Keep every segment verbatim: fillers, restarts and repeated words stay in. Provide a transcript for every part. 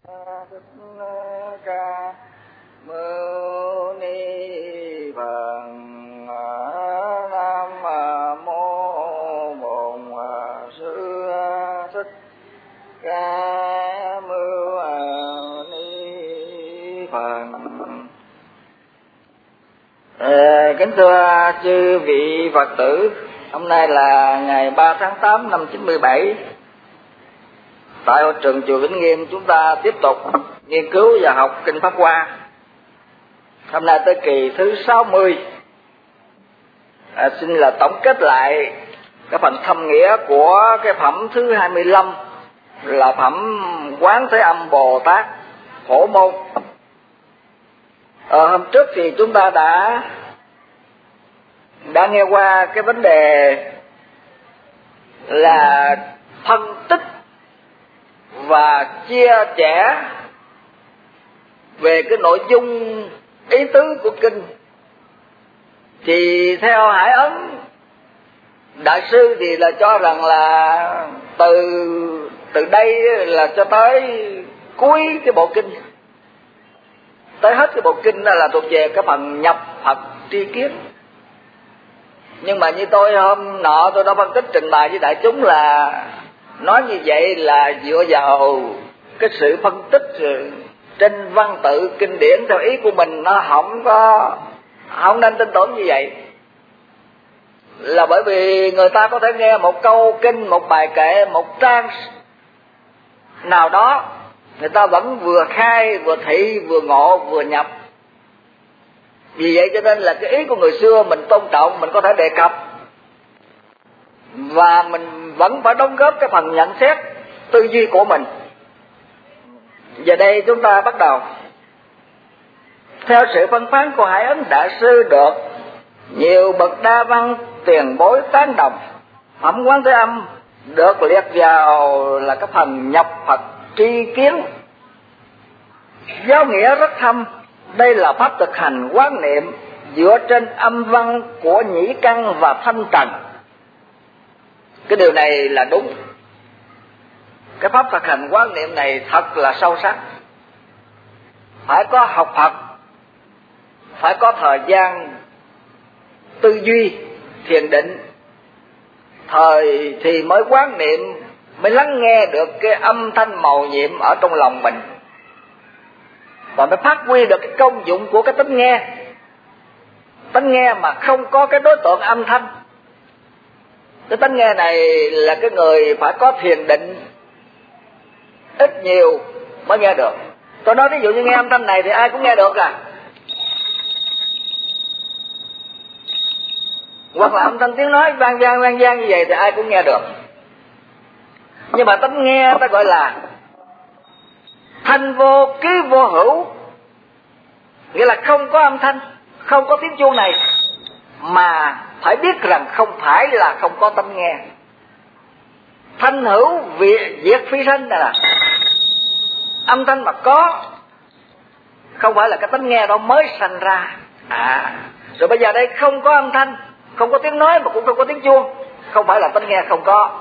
Ca Mâu Ni Phật. Nam mô Bổn Sư Thích Ca Mâu Ni Phật. À, kính thưa chư vị Phật tử, hôm nay là ngày ba tháng tám năm chín mươi bảy. Tại hội trường chùa Vĩnh Nghiêm, chúng ta tiếp tục nghiên cứu và học kinh Pháp Hoa. Hôm nay tới kỳ thứ sáu mươi. À, xin là tổng kết lại cái phần thâm nghĩa của cái phẩm thứ hai mươi lăm là phẩm Quán Thế Âm Bồ Tát Phổ Môn. Ở hôm trước thì chúng ta đã đã nghe qua cái vấn đề là phân tích và chia sẻ về cái nội dung ý tứ của kinh. Thì theo Hải Ấn đại sư thì là cho rằng là từ từ đây là cho tới cuối cái bộ kinh, tới hết cái bộ kinh đó là thuộc về cái phần nhập Phật tri kiến. Nhưng mà như tôi hôm nọ tôi đã phân tích trình bày với đại chúng là nói như vậy là dựa vào cái sự phân tích trên văn tự kinh điển theo ý của mình, nó không có không nên tin tưởng như vậy. Là bởi vì người ta có thể nghe một câu kinh, một bài kệ, một trang nào đó, người ta vẫn vừa khai, vừa thị, vừa ngộ, vừa nhập. Vì vậy cho nên là cái ý của người xưa mình tôn trọng, mình có thể đề cập, và mình vẫn phải đóng góp cái phần nhận xét tư duy của mình. Giờ đây chúng ta bắt đầu. Theo sự phân phán của Hải Ấn đại sư, được nhiều bậc đa văn tiền bối tán đồng, phẩm Quán Thế Âm được liệt vào là cái phần nhập Phật tri kiến. Giáo nghĩa rất thâm. Đây là pháp thực hành quán niệm dựa trên âm văn của nhĩ căn và thanh trần. Cái điều này là đúng. Cái pháp thực hành quán niệm này thật là sâu sắc. Phải có học Phật, phải có thời gian tư duy, thiền định, thời thì mới quán niệm, mới lắng nghe được cái âm thanh màu nhiệm ở trong lòng mình, và mới phát huy được cái công dụng của cái tánh nghe. Tánh nghe mà không có cái đối tượng âm thanh, cái tánh nghe này là cái người phải có thiền định ít nhiều mới nghe được. Tôi nói ví dụ như nghe âm thanh này thì ai cũng nghe được à, hoặc là âm thanh tiếng nói vang vang vang vang như vậy thì ai cũng nghe được. Nhưng mà tánh nghe ta gọi là thanh vô ký vô hữu, nghĩa là không có âm thanh, không có tiếng chuông này, mà phải biết rằng không phải là không có tánh nghe. Thanh hữu diệt phi sanh là âm thanh mà có, không phải là cái tánh nghe đó mới sanh ra. À, rồi bây giờ đây không có âm thanh, không có tiếng nói mà cũng không có tiếng chuông, không phải là tánh nghe không có.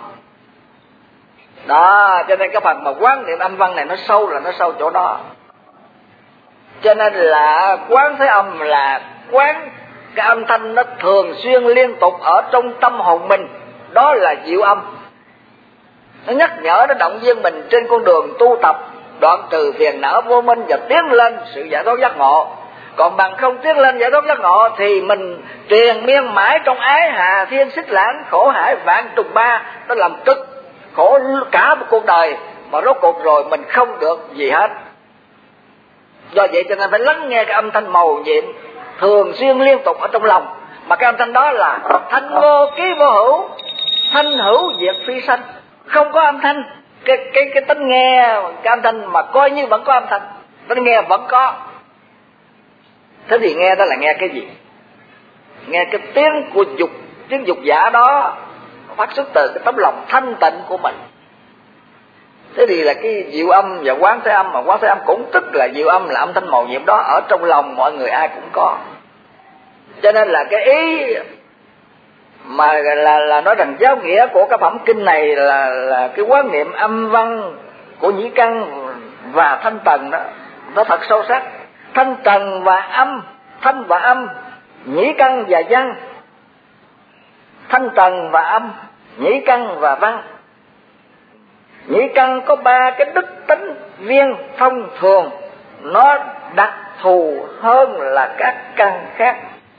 Đó, cho nên cái phần mà quán niệm âm văn này nó sâu là nó sâu chỗ đó. Cho nên là Quán Thế Âm là quán cái âm thanh nó thường xuyên liên tục ở trong tâm hồn mình. Đó là diệu âm. Nó nhắc nhở, nó động viên mình trên con đường tu tập, đoạn trừ phiền não vô minh và tiến lên sự giải thoát giác ngộ. Còn bằng không tiến lên giải thoát giác ngộ thì mình triền miên mãi trong ái hà thiên xích lãng, khổ hải vạn trùng ba, nó làm cực khổ cả một cuộc đời, mà rốt cuộc rồi mình không được gì hết. Do vậy cho nên phải lắng nghe cái âm thanh màu nhiệm thường xuyên liên tục ở trong lòng. Mà cái âm thanh đó là thanh vô ký vô hữu, thanh hữu diệt phi sanh. Không có âm thanh, cái cái cái tánh nghe cái âm thanh mà coi như vẫn có âm thanh, tánh nghe vẫn có. Thế thì nghe đó là nghe cái gì? Nghe cái tiếng của dục, tiếng dục giả đó phát xuất từ cái tấm lòng thanh tịnh của mình. Thế thì là cái diệu âm và Quán Thế Âm, mà Quán Thế Âm cũng tức là diệu âm, là âm thanh màu nhiệm đó ở trong lòng mọi người ai cũng có. Cho nên là cái ý mà là là nói rằng giáo nghĩa của cái phẩm kinh này là là cái quán niệm âm văn của nhĩ căn và thanh tần đó, nó thật sâu sắc. Thanh trần và âm, thanh và âm, nhĩ căn và văn. Thanh trần và âm, nhĩ căn và văn. Nhĩ căn có ba cái đức tính viên thông thường, nó đặc thù hơn là các căn khác.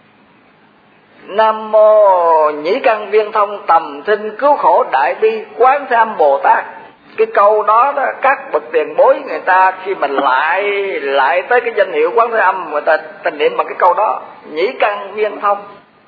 Nam mô nhĩ căn viên thông tầm sinh cứu khổ đại bi Quán Thế Âm Bồ Tát. Cái câu đó, đó các bậc tiền bối người ta khi mình lại lại tới cái danh hiệu Quán Thế Âm, người ta tình niệm bằng cái câu đó, nhĩ căn viên thông.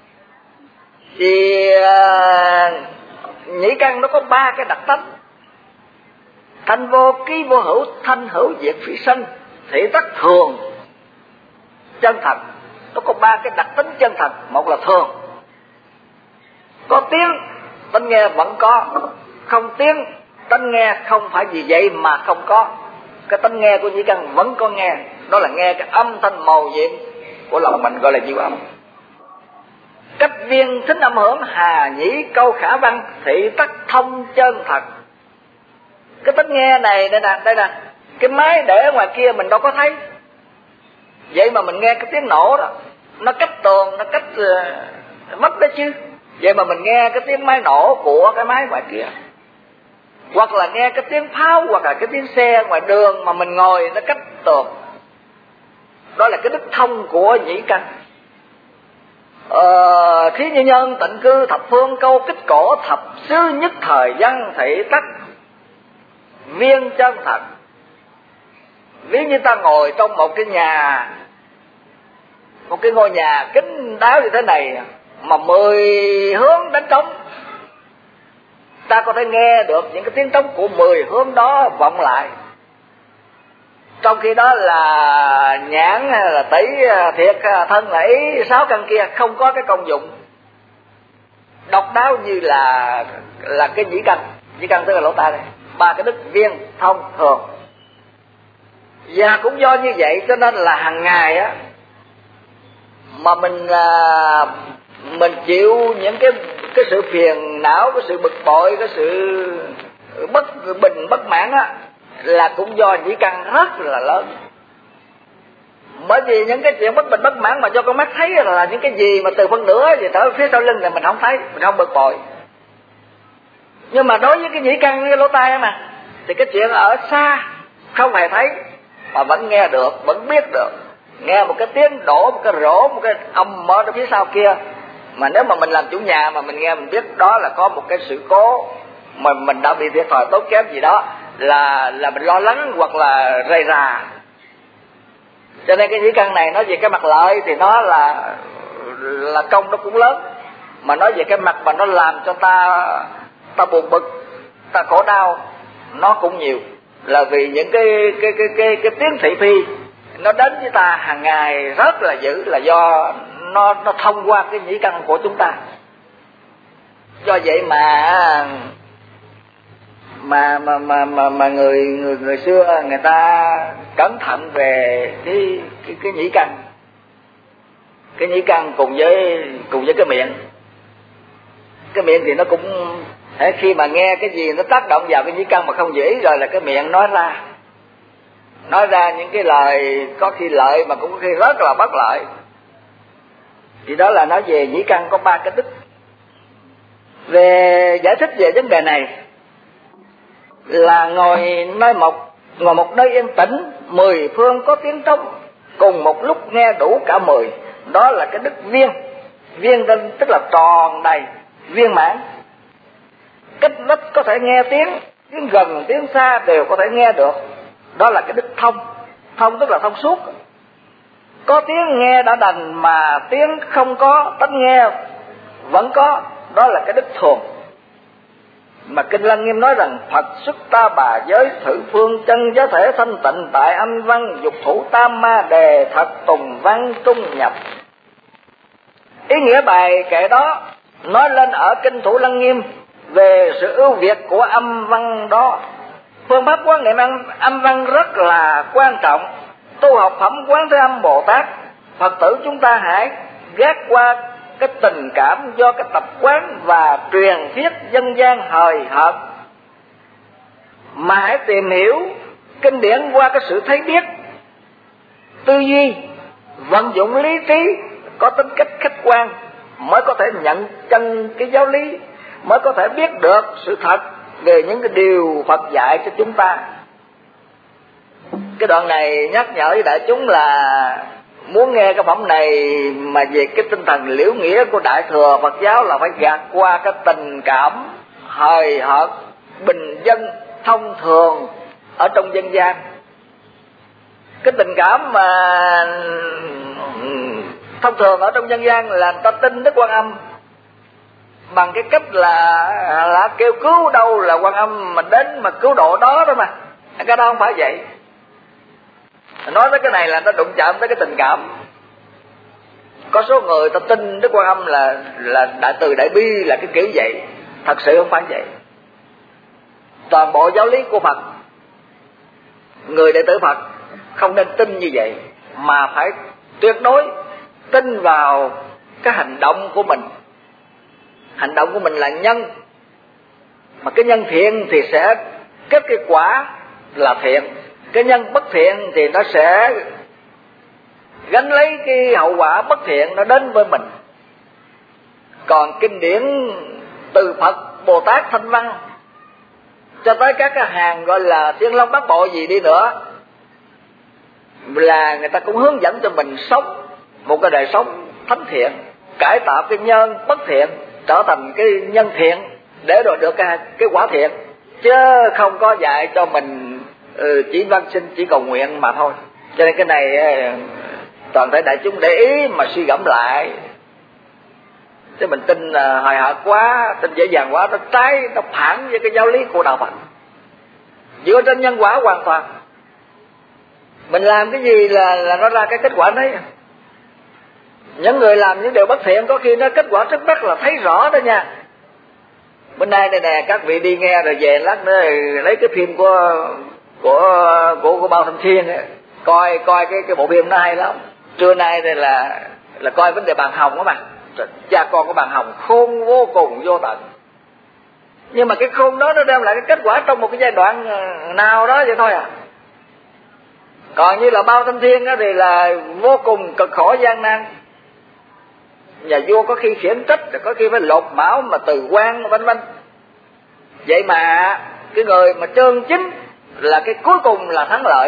Thì uh, nhĩ căn nó có ba cái đặc tính: thanh vô ký vô hữu, thanh hữu diệt phi sanh, thị tắc thường chân thật. Nó có ba cái đặc tính chân thật. Một là thường, có tiếng tánh nghe vẫn có, không tiếng tánh nghe không phải vì vậy mà không có. Cái tánh nghe của nhĩ căn vẫn có nghe, đó là nghe cái âm thanh màu nhiệm của lòng mình, gọi là diệu âm. Cách viên thính âm hưởng, hà nhĩ câu khả văn, thị tắc thông chân thật. Cái tánh nghe này đây nè, đây nè, cái máy để ở ngoài kia mình đâu có thấy, vậy mà mình nghe cái tiếng nổ đó, nó cách tường, nó cách uh, mất đó chứ. Vậy mà mình nghe cái tiếng máy nổ của cái máy ngoài kia, hoặc là nghe cái tiếng pháo, hoặc là cái tiếng xe ngoài đường mà mình ngồi nó cách tường. Đó là cái đức thông của nhĩ căn. Ờ, thí như nhân tịnh cư thập phương câu kích cổ, thập xứ nhất thời văn thị tắc viên chân thật. Ví như ta ngồi trong một cái nhà, một cái ngôi nhà kín đáo như thế này, mà mười hướng đánh trống, ta có thể nghe được những cái tiếng trống của mười hướng đó vọng lại. Trong khi đó là nhãn là tỷ thiệt thân là ý sáu căn kia không có cái công dụng độc đáo như là là cái nhĩ căn. Nhĩ căn tức là lỗ tai này, ba cái đức viên thông thường. Và cũng do như vậy cho nên là hàng ngày á, mà mình à, mình chịu những cái cái sự phiền não, cái sự bực bội, cái sự bất bình bất mãn á, là cũng do nhĩ căn rất là lớn. Bởi vì những cái chuyện bất bình bất mãn mà cho con mắt thấy là những cái gì mà từ phân nửa thì tới phía sau lưng này mình không thấy, mình không bực bội. Nhưng mà đối với cái nhĩ căn, cái lỗ tai mà, thì cái chuyện ở xa không hề thấy mà vẫn nghe được, vẫn biết được. Nghe một cái tiếng đổ, một cái rổ, một cái âm ở phía sau kia, mà nếu mà mình làm chủ nhà mà mình nghe, mình biết đó là có một cái sự cố mà mình đã bị thiệt thòi tốn kém gì đó, là là mình lo lắng hoặc là rầy rà. Cho nên cái nhĩ căn này nói về cái mặt lợi thì nó là là công nó cũng lớn, mà nói về cái mặt mà nó làm cho ta ta buồn bực, ta khổ đau, nó cũng nhiều. Là vì những cái cái cái cái cái tiếng thị phi nó đến với ta hàng ngày rất là dữ, là do nó nó thông qua cái nhĩ căn của chúng ta. Do vậy mà mà mà mà mà, mà người người người xưa người ta cẩn thận về cái cái cái nhĩ căn. Cái nhĩ căn cùng với cùng với cái miệng. Cái miệng thì nó cũng thế, khi mà nghe cái gì nó tác động vào cái nhĩ căn mà không dễ rồi là cái miệng nói ra nói ra những cái lời có khi lợi mà cũng có khi rất là bất lợi. Thì đó là nói về nhĩ căn có ba cái đức. Về giải thích về vấn đề này là ngồi nơi một ngồi một nơi yên tĩnh, mười phương có tiếng trống, cùng một lúc nghe đủ cả mười. Đó là cái đức viên. Viên tên tức là tròn đầy, viên mãn. Cách vách có thể nghe tiếng, tiếng gần tiếng xa đều có thể nghe được. Đó là cái đức thông. Thông tức là thông suốt. Có tiếng nghe đã đành mà tiếng không có, tánh nghe vẫn có. Đó là cái đức thường. Mà Kinh Lăng Nghiêm nói rằng Phật xuất ta bà giới thử phương chân giới thể thanh tịnh tại âm văn dục thủ tam ma đề thật tùng văn trung nhập. Ý nghĩa bài kệ đó nói lên ở Kinh Thủ Lăng Nghiêm về sự ưu việt của âm văn đó. Phương pháp quán niệm âm văn rất là quan trọng. Tu học phẩm Quán Thế Âm Bồ Tát, Phật tử chúng ta hãy gác qua cái tình cảm do cái tập quán và truyền thuyết dân gian hời hợt, mà hãy tìm hiểu Kinh điển qua cái sự thấy biết, tư duy, vận dụng lý trí có tính cách khách quan mới có thể nhận chân cái giáo lý, mới có thể biết được sự thật về những cái điều Phật dạy cho chúng ta. Cái đoạn này nhắc nhở với đại chúng là muốn nghe cái phẩm này mà về cái tinh thần liễu nghĩa của Đại Thừa Phật giáo là phải gạt qua cái tình cảm hời hợt bình dân thông thường ở trong dân gian. Cái tình cảm mà thông thường ở trong dân gian là người ta tin Đức Quan Âm bằng cái cách là là kêu cứu đâu là Quan Âm mà đến mà cứu độ đó đó mà. Cái đó không phải vậy. Nói tới cái này là nó đụng chạm tới cái tình cảm. Có số người ta tin Đức Quan Âm là là đại từ đại bi là cái kiểu vậy. Thật sự không phải vậy. Toàn bộ giáo lý của Phật, người đệ tử Phật không nên tin như vậy, mà phải tuyệt đối tin vào cái hành động của mình. Hành động của mình là nhân, mà cái nhân thiện thì sẽ kết cái quả là thiện, cái nhân bất thiện thì nó sẽ gánh lấy cái hậu quả bất thiện nó đến với mình. Còn kinh điển từ Phật, Bồ Tát, Thanh Văn cho tới các cái hàng gọi là Thiên Long Bát Bộ gì đi nữa, là người ta cũng hướng dẫn cho mình sống một cái đời sống thánh thiện, cải tạo cái nhân bất thiện trở thành cái nhân thiện để rồi được cái, cái quả thiện, chứ không có dạy cho mình ừ, chỉ văn sinh chỉ cầu nguyện mà thôi. Cho nên cái này toàn thể đại chúng để ý mà suy gẫm lại. Chứ mình tin uh, hời hợt quá, tin dễ dàng quá, nó trái, nó phản với cái giáo lý của đạo Phật, dựa trên nhân quả hoàn toàn. Mình làm cái gì là là nó ra cái kết quả đấy. Những người làm những điều bất thiện có khi nó kết quả trước mắt là thấy rõ đó nha. Bên nay này nè, các vị đi nghe rồi về lát nữa lấy cái phim của của của, của Bao Thanh Thiên ấy, coi coi cái cái bộ phim nó hay lắm. Trưa nay này là là coi vấn đề bàn hồng đó mà. Cha con của bàn hồng khôn vô cùng vô tận. Nhưng mà cái khôn đó nó đem lại cái kết quả trong một cái giai đoạn nào đó vậy thôi à. Còn như là Bao Thanh Thiên đó thì là vô cùng cực khổ gian nan. Nhà vua có khi khiển trách, có khi phải lột mão mà từ quan vân vân. Vậy mà cái người mà chân chính là cái cuối cùng là thắng lợi.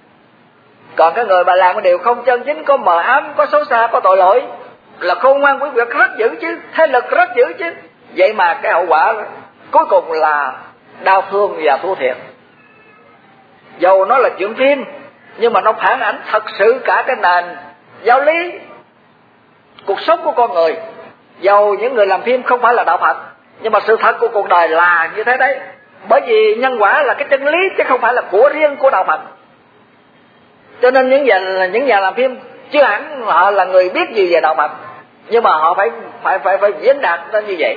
Còn cái người mà làm cái điều không chân chính, có mờ ám, có xấu xa, có tội lỗi, là khôn ngoan quý việc rất dữ chứ, thế lực rất dữ chứ. Vậy mà cái hậu quả cuối cùng là đau thương và thua thiệt. Dầu nó là chuyện phim, nhưng mà nó phản ảnh thật sự cả cái nền giáo lý cuộc sống của con người. Dầu những người làm phim không phải là đạo Phật, nhưng mà sự thật của cuộc đời là như thế đấy. Bởi vì nhân quả là cái chân lý chứ không phải là của riêng của đạo Phật. Cho nên những nhà, những nhà làm phim chưa hẳn họ là người biết gì về đạo Phật, nhưng mà họ phải phải phải phải diễn đạt nó như vậy.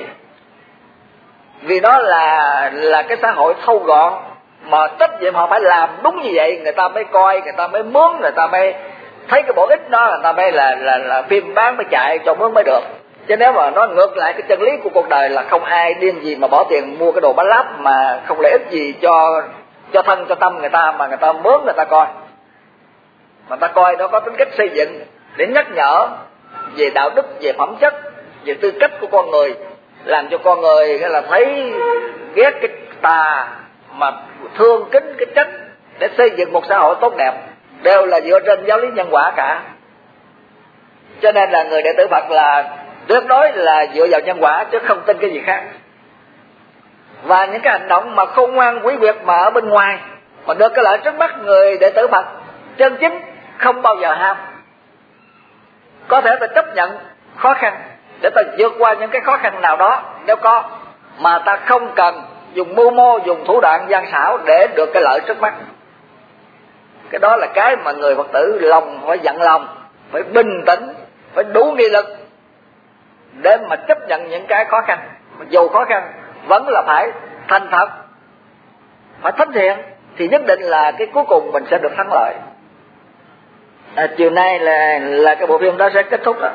Vì đó là là cái xã hội thâu gọn, mà trách nhiệm họ phải làm đúng như vậy, người ta mới coi, người ta mới mướn, người ta mới thấy cái bổ ích đó, người ta mới là là là phim bán mới chạy cho mướn mới được. Chứ nếu mà nó ngược lại cái chân lý của cuộc đời là không ai điên gì mà bỏ tiền mua cái đồ bán láp mà không lợi ích gì cho cho thân cho tâm người ta, mà người ta mướn người ta coi. Mà ta coi nó có tính cách xây dựng để nhắc nhở về đạo đức, về phẩm chất, về tư cách của con người, làm cho con người là thấy ghét cái tà mà thương kính cái chánh, để xây dựng một xã hội tốt đẹp, đều là dựa trên giáo lý nhân quả cả. Cho nên là người đệ tử Phật là tuyệt đối là dựa vào nhân quả chứ không tin cái gì khác. Và những cái hành động mà khôn ngoan quý biệt mà ở bên ngoài mà được cái lợi trước mắt người đệ tử Phật chân chính không bao giờ ham. Có thể ta chấp nhận khó khăn để ta vượt qua những cái khó khăn nào đó nếu có, mà ta không cần dùng mưu mô, dùng thủ đoạn gian xảo để được cái lợi trước mắt. Cái đó là cái mà người Phật tử lòng phải dặn lòng, phải bình tĩnh, phải đủ nghị lực để mà chấp nhận những cái khó khăn. Dù khó khăn vẫn là phải thành thật, phải thánh thiện, thì nhất định là cái cuối cùng mình sẽ được thắng lợi. À, chiều nay là là cái bộ phim đó sẽ kết thúc đó.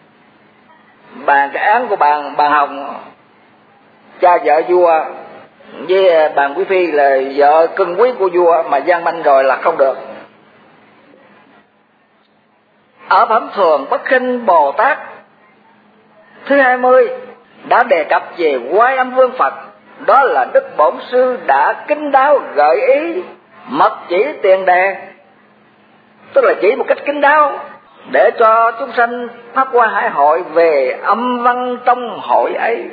Bàn cái án của bàn bà Hồng, cha vợ vua với bàn quý phi là vợ cưng quý của vua mà gian manh rồi là không được. Ở phẩm thường Bất Khinh Bồ Tát thứ hai mươi đã đề cập về Quan Âm Vương Phật. Đó là Đức Bổn Sư đã kín đáo gợi ý mật chỉ tiền đề, tức là chỉ một cách kín đáo để cho chúng sanh pháp qua hải hội về âm văn trong hội ấy.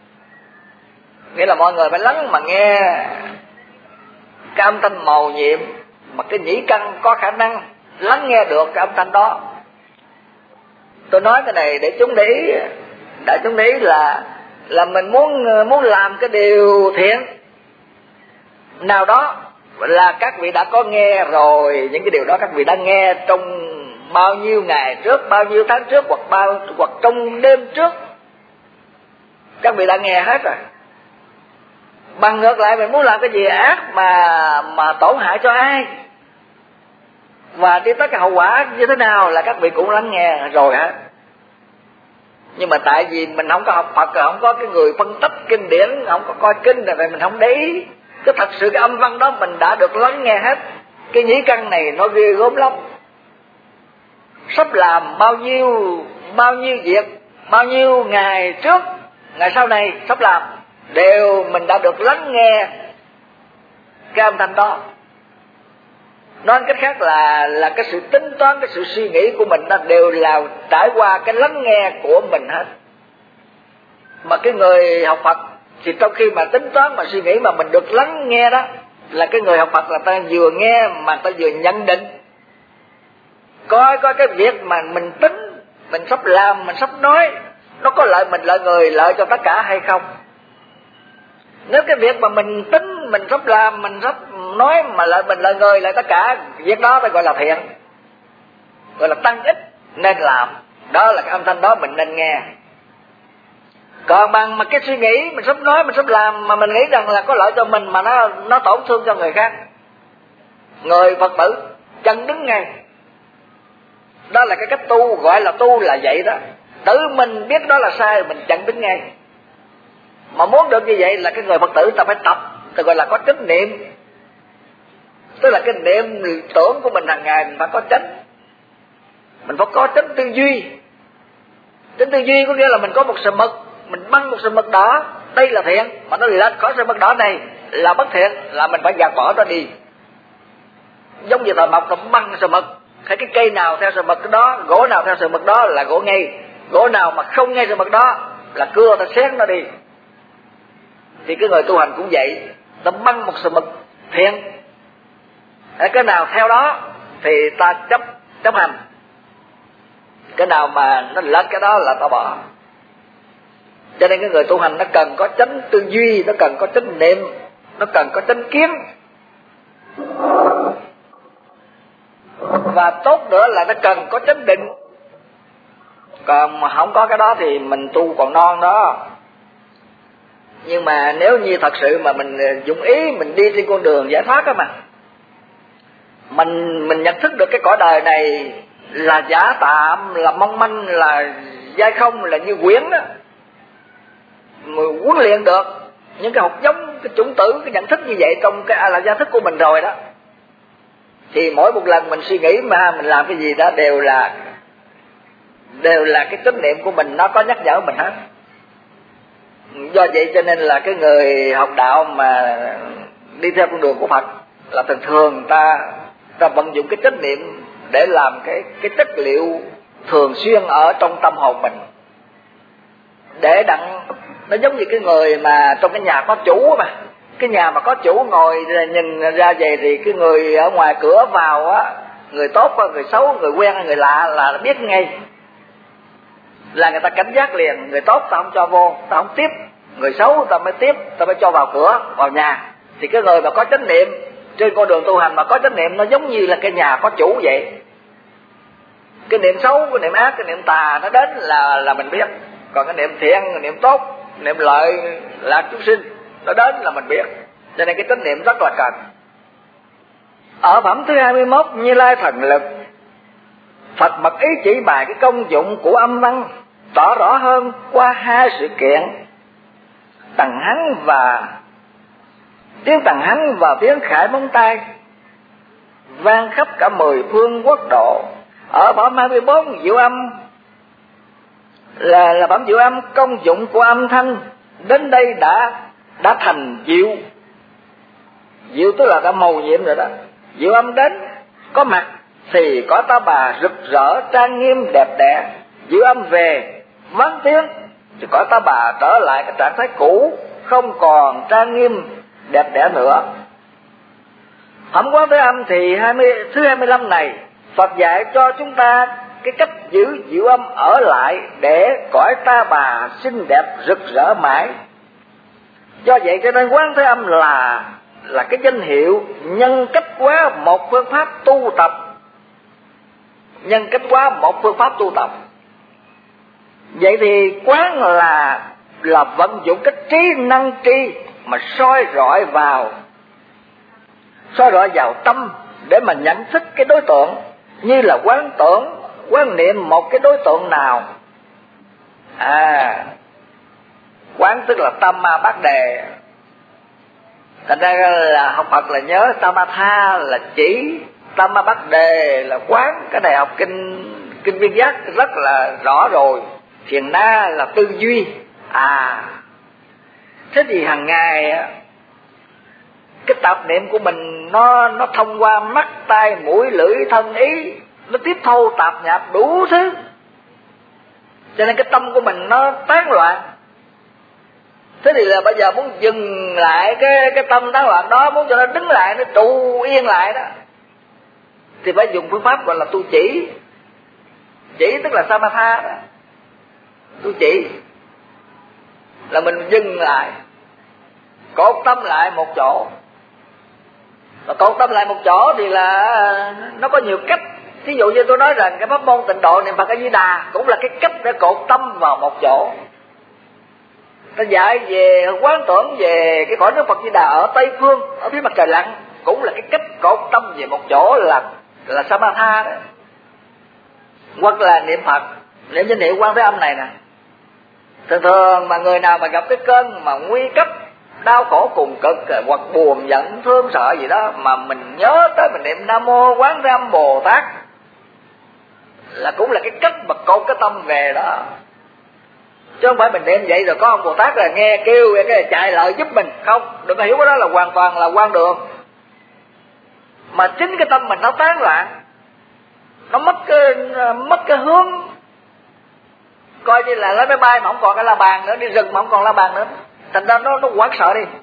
Nghĩa là mọi người phải lắng mà nghe cái âm thanh màu nhiệm mà cái nhĩ căn có khả năng lắng nghe được cái âm thanh đó. Tôi nói cái này để chúng để ý, để chúng để ý là là mình muốn muốn làm cái điều thiện nào đó là các vị đã có nghe rồi. Những cái điều đó các vị đã nghe trong bao nhiêu ngày trước, bao nhiêu tháng trước, hoặc bao hoặc trong đêm trước, các vị đã nghe hết rồi. Bằng ngược lại, mình muốn làm cái gì ác mà mà tổn hại cho ai và đi tới cái hậu quả như thế nào là các vị cũng lắng nghe rồi hả? Nhưng mà tại vì mình không có học Phật, không có cái người phân tích kinh điển, không có coi kinh, rồi mình không để ý. Cái thật sự cái âm văn đó mình đã được lắng nghe hết. Cái nhĩ căn này nó ghê gớm lắm. Sắp làm bao nhiêu bao nhiêu việc, bao nhiêu ngày trước, ngày sau này sắp làm, đều mình đã được lắng nghe cái âm thanh đó. Nói cách khác là là cái sự tính toán, cái sự suy nghĩ của mình đó đều là trải qua cái lắng nghe của mình hết. Mà cái người học Phật thì trong khi mà tính toán mà suy nghĩ mà mình được lắng nghe đó, là cái người học Phật là ta vừa nghe mà ta vừa nhận định, coi coi cái việc mà mình tính, mình sắp làm, mình sắp nói, nó có lợi mình, lợi người, lợi cho tất cả hay không. Nếu cái việc mà mình tính, mình sắp làm, mình sắp nói mà lợi mình, lợi người, lợi tất cả, việc đó ta gọi là thiện, gọi là tăng ích nên làm. Đó là cái âm thanh đó mình nên nghe. Còn bằng mà cái suy nghĩ mình sắp nói, mình sắp làm mà mình nghĩ rằng là có lợi cho mình mà nó nó tổn thương cho người khác, người Phật tử chân đứng ngay. Đó là cái cách tu, gọi là tu là vậy đó. Tự mình biết đó là sai, mình chân đứng ngay. Mà muốn được như vậy là cái người Phật tử ta phải tập, ta gọi là có chánh niệm. Tức là cái niệm tưởng của mình hàng ngày mình phải có chánh. Mình phải có chánh tư duy. Chánh tư duy có nghĩa là mình có một sợi mực, mình băng một sợi mực đỏ, đây là thiện, mà nó lệch khỏi sợi mực đỏ này là bất thiện, là mình phải gạt bỏ nó đi. Giống như thợ mộc nó băng sợi mực, cái cái cây nào theo sợi mực đó, gỗ nào theo sợi mực đó là gỗ ngay, gỗ nào mà không ngay sợi mực đó là cưa, ta xén nó đi. Thì cái người tu hành cũng vậy, ta băng một sợi mực thiện, cái nào theo đó thì ta chấp chấp hành, cái nào mà nó lệch cái đó là ta bỏ. Cho nên cái người tu hành nó cần có chánh tư duy, nó cần có chánh niệm, nó cần có chánh kiến. Và tốt nữa là nó cần có chánh định. Còn mà không có cái đó thì mình tu còn non đó. Nhưng mà nếu như thật sự mà mình dụng ý mình đi trên con đường giải thoát đó mà, Mình mình nhận thức được cái cõi đời này là giả tạm, là mong manh, là dai không, là như quyển đó. Mình huấn luyện được những cái học giống, cái chủng tử, cái nhận thức như vậy trong cái là gia thức của mình rồi đó, thì mỗi một lần mình suy nghĩ mà mình làm cái gì đó đều là đều là cái chánh niệm của mình nó có nhắc nhở mình hết. Do vậy cho nên là cái người học đạo mà đi theo con đường của Phật là thường thường ta ta vận dụng cái chánh niệm để làm cái cái chất liệu thường xuyên ở trong tâm hồn mình, để đặng nó giống như cái người mà trong cái nhà có chủ mà, cái nhà mà có chủ ngồi nhìn ra vậy thì cái người ở ngoài cửa vào á, người tốt người xấu, người quen người lạ là biết ngay, là người ta cảnh giác liền. Người tốt ta không cho vô, ta không tiếp, người xấu ta mới tiếp, ta mới cho vào cửa, vào nhà. Thì cái người mà có chánh niệm trên con đường tu hành mà có chánh niệm nó giống như là cái nhà có chủ vậy. Cái niệm xấu, cái niệm ác, cái niệm tà nó đến là là mình biết. Còn cái niệm thiện, cái niệm tốt, niệm lợi lạc chúng sinh nó đến là mình biết. Cho nên cái chánh niệm rất là cần. Ở phẩm thứ hai mươi mốt, Như Lai Thần Lực, Phật mật ý chỉ bài cái công dụng của âm văn tỏ rõ hơn qua hai sự kiện Tằng Hắn và tiếng tằng hắng và tiếng khải móng tay vang khắp cả mười phương quốc độ. Ở phẩm hai mươi bốn diệu âm là là phẩm diệu âm, công dụng của âm thanh đến đây đã đã thành diệu. Diệu tức là đã màu nhiệm rồi đó. Diệu âm đến có mặt thì có ta bà rực rỡ trang nghiêm đẹp đẽ. Diệu âm về vắng tiếng thì có ta bà trở lại cái trạng thái cũ, không còn trang nghiêm đẹp đẽ nữa. Phẩm Quán Thế Âm thì hai mươi, thứ hai mươi lăm này Phật dạy cho chúng ta cái cách giữ diệu âm ở lại để cõi ta bà xinh đẹp rực rỡ mãi. Do vậy cho nên Quán Thế Âm là là cái danh hiệu nhân cách hóa một phương pháp tu tập, nhân cách hóa một phương pháp tu tập. Vậy thì quán là là vận dụng cái trí năng tri mà soi rọi vào soi rọi vào tâm để mà nhận thức cái đối tượng, như là quán tưởng, quán niệm một cái đối tượng nào. À, quán tức là tam ma bát đề. Thành ra là học Phật là nhớ Tamatha là chỉ, tam ma bát đề là quán. Cái này học kinh kinh Viên Giác rất là rõ rồi. Thiền na là tư duy. À, thế thì hàng ngày cái tạp niệm của mình nó nó thông qua mắt, tai, mũi, lưỡi, thân, ý, nó tiếp thu tạp nhạp đủ thứ, cho nên cái tâm của mình nó tán loạn. Thế thì là bây giờ muốn dừng lại cái cái tâm tán loạn đó, muốn cho nó đứng lại, nó trụ yên lại đó, thì phải dùng phương pháp gọi là tu chỉ. Chỉ tức là samatha đó. Tu chỉ là mình dừng lại, cột tâm lại một chỗ. Và cột tâm lại một chỗ thì là nó có nhiều cách. Ví dụ như tôi nói rằng cái pháp môn Tịnh Độ niệm Phật A Di Đà cũng là cái cách để cột tâm vào một chỗ. Ta dạy về quán tưởng về cái cõi nước Phật Di Đà ở Tây Phương, ở phía mặt trời lặn, cũng là cái cách cột tâm về một chỗ, là là samatha đó. Hoặc là niệm Phật, niệm danh hiệu Quán Thế Âm này nè. Thường thường mà người nào mà gặp cái cơn mà nguy cấp, đau khổ cùng cực, hoặc buồn giận thương sợ gì đó, mà mình nhớ tới mình niệm Nam Mô Quán Thế Âm Bồ Tát, là cũng là cái cách mà cột cái tâm về đó. Chứ không phải mình niệm vậy rồi có ông Bồ Tát là nghe kêu cái chạy lại giúp mình. Không, đừng có hiểu cái đó là hoàn toàn là quan đường. Mà chính cái tâm mình nó tán loạn, nó mất cái, mất cái hướng. Coi như là lấy máy bay mà không còn cái la bàn nữa, đi rừng mà không còn la bàn nữa, thành ra nó nó hoảng sợ đi.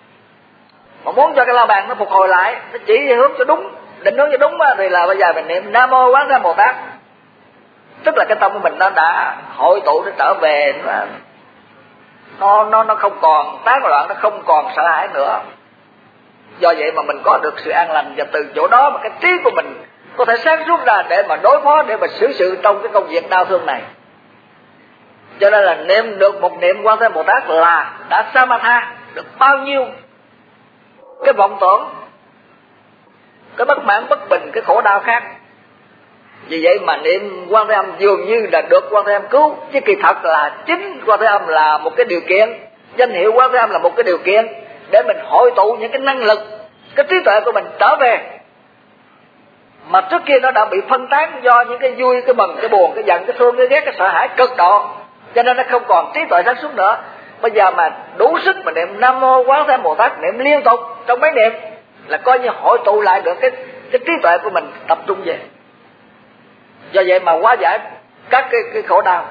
Mà muốn cho cái la bàn nó phục hồi lại, nó chỉ hướng cho đúng, định hướng cho đúng đó, thì là bây giờ mình niệm Nam Mô Quán Thế Âm Bồ Tát, tức là cái tâm của mình nó đã hội tụ, nó trở về, nó nó nó không còn tán loạn, nó không còn sợ hãi nữa. Do vậy mà mình có được sự an lành, và từ chỗ đó mà cái trí của mình có thể sáng suốt ra để mà đối phó, để mà xử sự trong cái công việc đau thương này. Cho nên là niệm được một niệm Quán Thế Âm Bồ Tát là đã samatha được bao nhiêu cái vọng tưởng, cái bất mãn bất bình, cái khổ đau khác. Vì vậy mà niệm Quán Thế Âm dường như là được Quán Thế Âm cứu, chứ kỳ thật là chính Quán Thế Âm là một cái điều kiện, danh hiệu Quán Thế Âm là một cái điều kiện để mình hội tụ những cái năng lực, cái trí tuệ của mình trở về. Mà trước kia nó đã bị phân tán do những cái vui, cái mừng, cái buồn, cái giận, cái thương, cái ghét, cái sợ hãi cực độ, cho nên nó không còn trí tuệ sáng suốt nữa. Bây giờ mà đủ sức mà niệm Nam Mô Quán Thế Âm Bồ Tát, niệm liên tục trong mấy niệm, là coi như hội tụ lại được cái cái trí tuệ của mình tập trung về. Do vậy mà hóa giải các cái, cái khổ đau,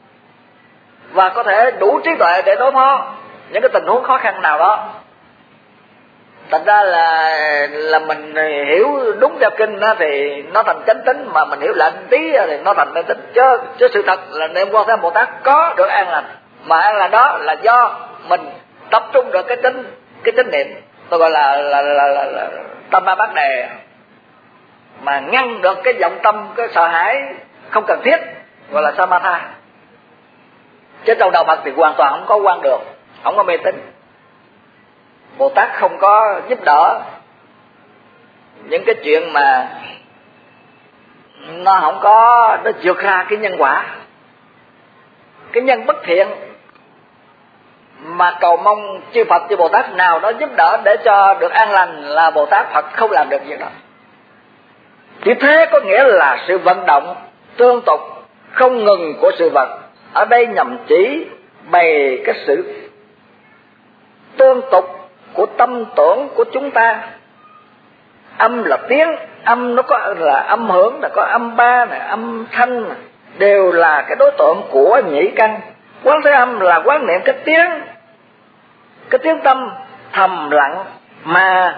và có thể đủ trí tuệ để đối phó những cái tình huống khó khăn nào đó. Thành ra là là mình hiểu đúng theo kinh đó thì nó thành chánh tính, mà mình hiểu lệnh tí thì nó thành mê tín. Chứ chứ sự thật là niệm Quán Thế Âm Bồ Tát có được an lành, mà an lành đó là do mình tập trung được cái tính cái chánh niệm, tôi gọi là là là, là, là tâm ma bát đề, mà ngăn được cái vọng tâm, cái sợ hãi không cần thiết, gọi là samatha. Chứ trong đạo Phật thì hoàn toàn không có quan được, không có mê tín. Bồ Tát không có giúp đỡ những cái chuyện mà nó không có, nó vượt ra cái nhân quả, cái nhân bất thiện, mà cầu mong chư Phật chư Bồ Tát nào đó giúp đỡ để cho được an lành là Bồ Tát Phật không làm được việc đó. Chỉ thế có nghĩa là sự vận động tương tục không ngừng của sự vật. Ở đây nhằm chỉ bày cái sự tương tục của tâm tưởng của chúng ta. Âm là tiếng, âm nó có là âm hưởng, là có âm ba này, âm thanh này, đều là cái đối tượng của nhĩ căn. Quán thế âm là quán niệm cái tiếng, cái tiếng tâm thầm lặng mà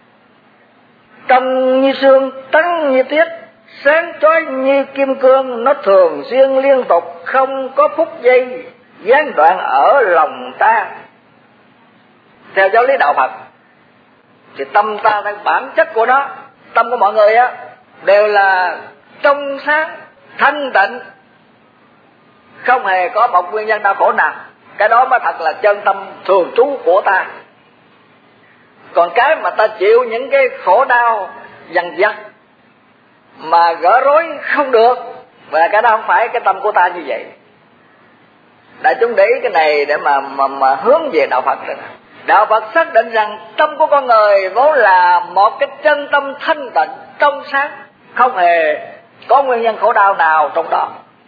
trong như sương, tắn như tiết, sáng chói như kim cương, nó thường xuyên liên tục, không có phút giây gián đoạn ở lòng ta. Theo giáo lý đạo Phật thì tâm ta là bản chất của nó, tâm của mọi người á đều là trong sáng thanh tịnh, không hề có một nguyên nhân đau khổ nào. Cái đó mới thật là chân tâm thường trú của ta. Còn cái mà ta chịu những cái khổ đau dằn vặt mà gỡ rối không được, và cái đó không phải cái tâm của ta như vậy. Đại chúng để ý cái này để mà mà, mà hướng về đạo Phật rồi. Đạo Phật xác định rằng tâm của con người vốn là một cái chân tâm thanh tịnh trong sáng, không hề có nguyên nhân khổ đau nào trong đó.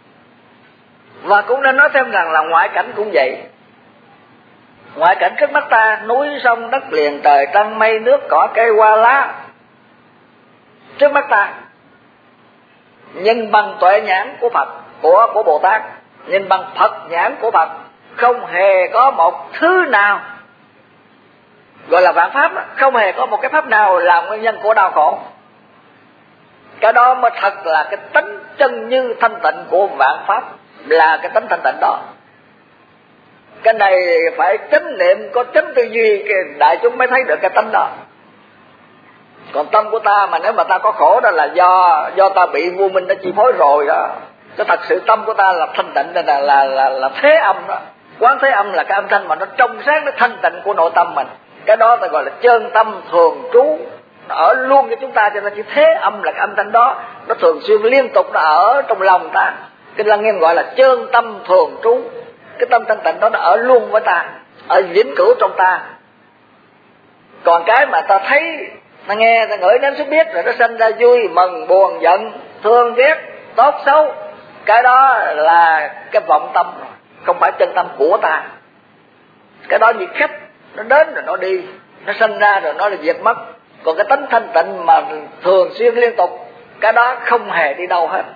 Và cũng nên nói thêm rằng là ngoại cảnh cũng vậy. Ngoại cảnh trước mắt ta, núi sông đất liền trời trăng mây nước cỏ cây hoa lá trước mắt ta, nhìn bằng tuệ nhãn của Phật, của của Bồ Tát, nhìn bằng Phật nhãn của Phật, không hề có một thứ nào gọi là vạn pháp, không hề có một cái pháp nào là nguyên nhân của đau khổ. Cái đó mới thật là cái tánh chân như thanh tịnh của vạn pháp, là cái tánh thanh tịnh đó. Cái này phải chánh niệm, có chánh tư duy, cái đại chúng mới thấy được cái tánh đó. Còn tâm của ta mà nếu mà ta có khổ đó là do do ta bị vô minh đã chi phối rồi đó. Cái thật sự tâm của ta là thanh tịnh, là là là là, là thế âm đó. Quán thế âm là cái âm thanh mà nó trong sáng, nó thanh tịnh của nội tâm mình. Cái đó ta gọi là chân tâm thường trú, nó ở luôn với chúng ta, cho nên chỉ thế âm là cái âm thanh đó, nó thường xuyên liên tục nó ở trong lòng ta. Kinh Lăng Nghiêm gọi là chân tâm thường trú. Cái tâm thanh tịnh đó nó ở luôn với ta, ở vĩnh cửu trong ta. Còn cái mà ta thấy, ta nghe, ta ngửi nếm xúc biết rồi nó sinh ra vui, mừng, buồn, giận, thương, ghét, tốt, xấu, cái đó là cái vọng tâm, không phải chân tâm của ta. Cái đó như khách, nó đến rồi nó đi, nó sinh ra rồi nó là diệt mất. Còn cái tánh thanh tịnh mà thường xuyên liên tục, cái đó không hề đi đâu hết.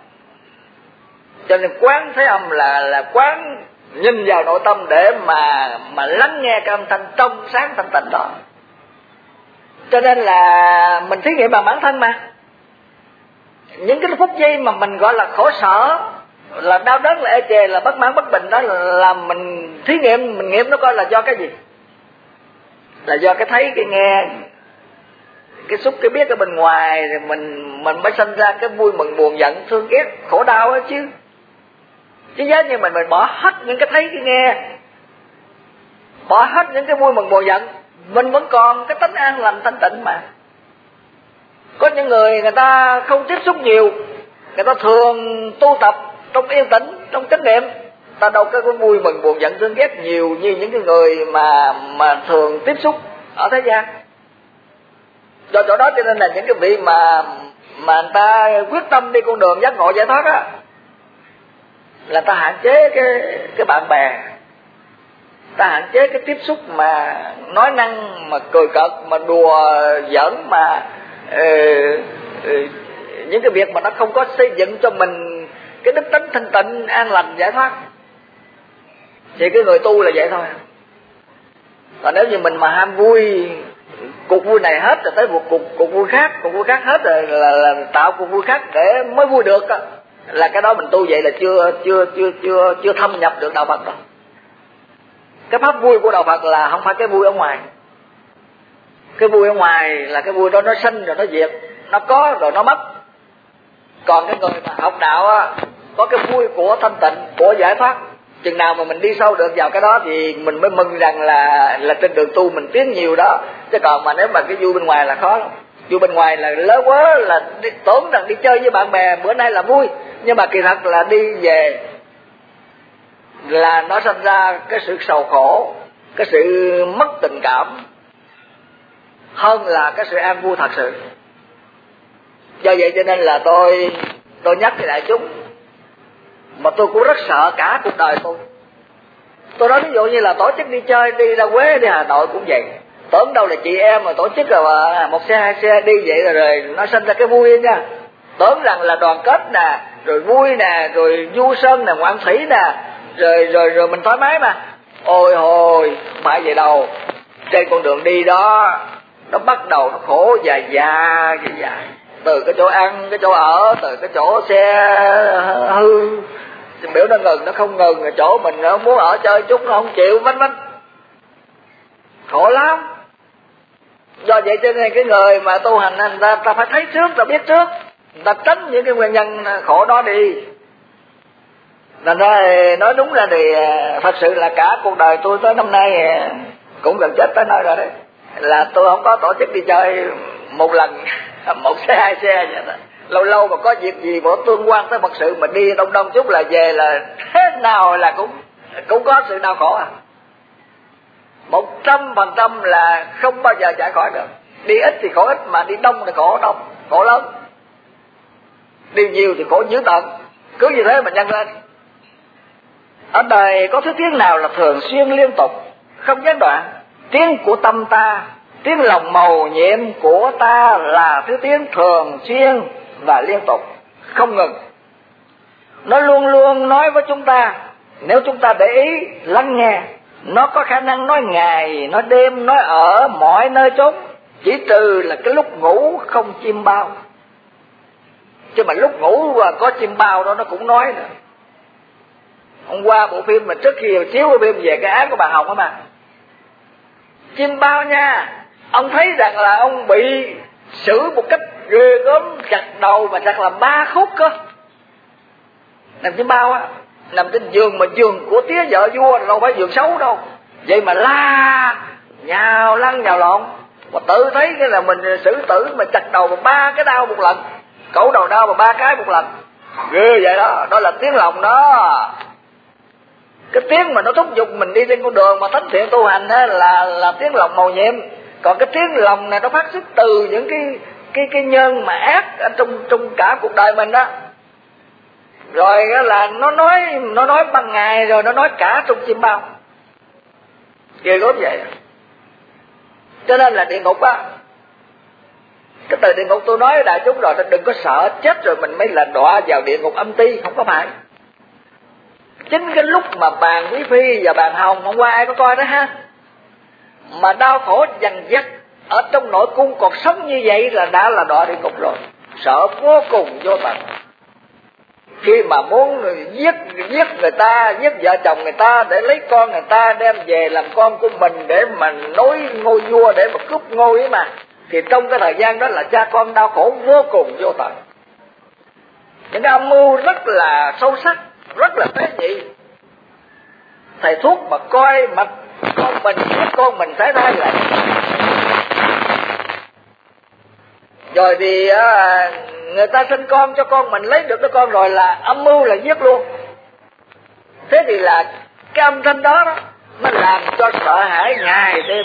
Cho nên quán thế âm là là quán nhìn vào nội tâm để mà mà lắng nghe cái âm thanh trong sáng thanh tịnh đó. Cho nên là mình thí nghiệm bằng bản thân mà. Những cái phút giây mà mình gọi là khổ sở, là đau đớn, là ê chề, là bất mãn bất bình đó, là, là mình thí nghiệm, mình nghiệm nó coi là do cái gì. Là do cái thấy, cái nghe, cái xúc, cái biết ở bên ngoài, rồi mình mình mới sinh ra cái vui mừng buồn giận thương ghét khổ đau đó chứ. Chứ giá như mình mình bỏ hết những cái thấy cái nghe, bỏ hết những cái vui mừng buồn giận, mình vẫn còn cái tánh an lành thanh tịnh mà. Có những người người ta không tiếp xúc nhiều, người ta thường tu tập trong yên tĩnh, trong chánh niệm, ta đâu có cái vui mừng buồn giận thương ghét nhiều như những cái người mà mà thường tiếp xúc ở thế gian. Do chỗ đó cho nên là những cái vị mà mà người ta quyết tâm đi con đường giác ngộ giải thoát á, là ta hạn chế cái cái bạn bè, ta hạn chế cái tiếp xúc mà nói năng, mà cười cợt, mà đùa giỡn, mà uh, uh, những cái việc mà nó không có xây dựng cho mình cái đức tính thanh tịnh an lành giải thoát. Thì cái người tu là vậy thôi. Còn nếu như mình mà ham vui, cuộc vui này hết rồi tới một cuộc cuộc vui khác, cuộc vui khác hết rồi là, là tạo cuộc vui khác để mới vui được đó. Là cái đó mình tu vậy là chưa chưa chưa chưa chưa thâm nhập được đạo Phật đâu. Cái pháp vui của đạo Phật là không phải cái vui ở ngoài. Cái vui ở ngoài là cái vui đó nó sinh rồi nó diệt, nó có rồi nó mất. Còn cái người mà học đạo á, có cái vui của thanh tịnh, của giải thoát. Chừng nào mà mình đi sâu được vào cái đó thì mình mới mừng rằng là là trên đường tu mình tiến nhiều đó. Chứ còn mà nếu mà cái vui bên ngoài là khó lắm. Vui bên ngoài là lớn quá, là đi, tưởng rằng đi chơi với bạn bè bữa nay là vui, nhưng mà kỳ thật là đi về là nó sinh ra cái sự sầu khổ, cái sự mất tình cảm hơn là cái sự an vui thật sự. Do vậy cho nên là tôi tôi nhắc với đại chúng, mà tôi cũng rất sợ cả cuộc đời tôi. Tôi nói ví dụ như là tổ chức đi chơi, đi ra Huế, đi Hà Nội cũng vậy. Tưởng đâu là chị em mà tổ chức là một xe hai xe đi vậy rồi, rồi nó sinh ra cái vui nha. Tưởng rằng là đoàn kết nè, rồi vui nè, rồi du sơn nè, ngoạn thủy nè, rồi rồi rồi mình thoải mái mà. Ôi hồi, không phải vậy đâu. Trên con đường đi đó, nó bắt đầu nó khổ dài dài dài dài. Từ cái chỗ ăn, cái chỗ ở, từ cái chỗ xe hư, biểu nó ngừng, nó không ngừng, rồi chỗ mình nó muốn ở chơi chút nó không chịu, vách vách. Khổ lắm. Do vậy cho nên cái người mà tu hành người ta, ta phải thấy trước, ta biết trước, người ta tránh những cái nguyên nhân khổ đó đi. Thành ra nói đúng ra thì thật sự là cả cuộc đời tôi tới năm nay cũng gần chết tới nơi rồi đấy, là tôi không có tổ chức đi chơi một lần một xe hai xe vậy đó. Lâu lâu mà có việc gì bộ tương quan tới Phật sự mà đi đông đông chút là về là thế nào là cũng cũng có sự đau khổ à. Một trăm phần trăm là không bao giờ giải khỏi được. Đi ít thì khổ ít, mà đi đông thì khổ đông, khổ lớn. Đi nhiều thì khổ dữ tận. Cứ như thế mà nhân lên. Ở đời có thứ tiếng nào là thường xuyên liên tục, không gián đoạn? Tiếng của tâm ta, tiếng lòng màu nhiệm của ta là thứ tiếng thường xuyên và liên tục, không ngừng. Nó luôn luôn nói với chúng ta, nếu chúng ta để ý, lắng nghe. Nó có khả năng nói ngày, nói đêm, nói ở mọi nơi chốn, chỉ trừ là cái lúc ngủ không chim bao. Chứ mà lúc ngủ và có chim bao đó nó cũng nói nữa. Hôm qua bộ phim mà trước khi chiếu cái phim về cái án của bà Hồng á mà, chim bao nha, ông thấy rằng là ông bị xử một cách ghê gớm, chặt đầu mà chặt làm ba khúc cơ. Nằm chim bao á, nằm trên giường mà giường của tía vợ vua, đâu phải giường xấu đâu. Vậy mà la nhào lăn nhào lộn, mà tự thấy cái là mình xử tử mà chặt đầu mà ba cái đau một lần, cẩu đầu đau mà ba cái một lần, ghê vậy đó. Đó là tiếng lòng đó. Cái tiếng mà nó thúc giục mình đi trên con đường mà thánh thiện tu hành á, là là tiếng lòng màu nhiệm. Còn cái tiếng lòng này nó phát xuất từ những cái cái cái nhân mà ác ở trong trong cả cuộc đời mình đó. Rồi là nó nói nó nói ban ngày, rồi nó nói cả trong chim bao. Ghê gớm vậy. Cho nên là địa ngục á, cái từ địa ngục tôi nói đại chúng rồi, đừng có sợ chết rồi mình mới là đọa vào địa ngục âm ti, không có phải. Chính cái lúc mà bàn Quý Phi và bàn Hồng hôm qua ai có coi đó ha, mà đau khổ dằn vặt ở trong nội cung cuộc sống như vậy là đã là đọa địa ngục rồi, sợ vô cùng vô tận. Khi mà muốn giết giết người ta, giết vợ chồng người ta để lấy con người ta đem về làm con của mình để mà nối ngôi vua, để mà cướp ngôi ấy mà, thì trong cái thời gian đó là cha con đau khổ vô cùng vô tận. Những cái âm mưu rất là sâu sắc, rất là tế nhị. Thầy thuốc mà coi mặt con mình, con mình xảy ra lại, rồi thì à, người ta sinh con cho con mình, lấy được đứa con rồi là âm mưu là giết luôn. Thế thì là cái âm thanh đó, đó nó làm cho sợ hãi ngày đêm.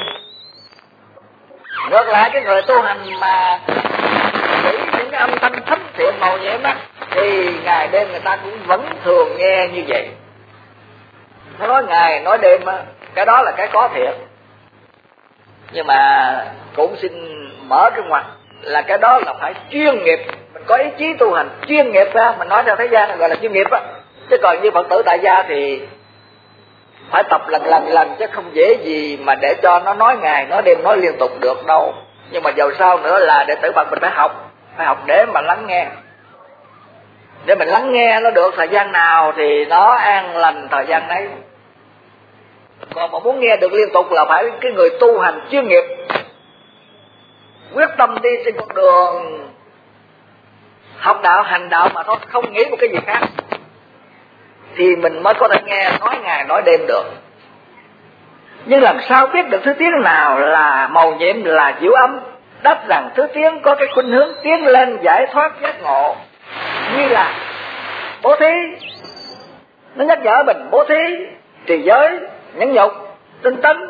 Ngược lại cái người tu hành mà nghĩ những cái âm thanh thánh thiện màu nhiệm đó, thì ngày đêm người ta cũng vẫn thường nghe như vậy. Nó nói ngày nói đêm á, cái đó là cái có thiệt. Nhưng mà cũng xin mở cái ngoặt là cái đó là phải chuyên nghiệp. Mình có ý chí tu hành chuyên nghiệp ra, mình nói cho thế gian gọi là chuyên nghiệp á. Chứ còn như Phật tử tại gia thì phải tập lần lần lần, chứ không dễ gì mà để cho nó nói ngày nói đêm nói liên tục được đâu. Nhưng mà dầu sao nữa là đệ tử Phật mình phải học, phải học để mà lắng nghe, để mình lắng nghe nó được thời gian nào thì nó an lành thời gian đấy. Còn mà muốn nghe được liên tục là phải cái người tu hành chuyên nghiệp, quyết tâm đi trên con đường học đạo hành đạo mà thôi, không nghĩ một cái gì khác, thì mình mới có thể nghe nói ngày nói đêm được. Nhưng làm sao biết được thứ tiếng nào là màu nhiệm, là diệu âm? Đáp rằng thứ tiếng có cái khuynh hướng tiến lên giải thoát giác ngộ, như là bố thí, nó nhắc nhở mình bố thí, trì giới, nhẫn nhục, tinh tấn,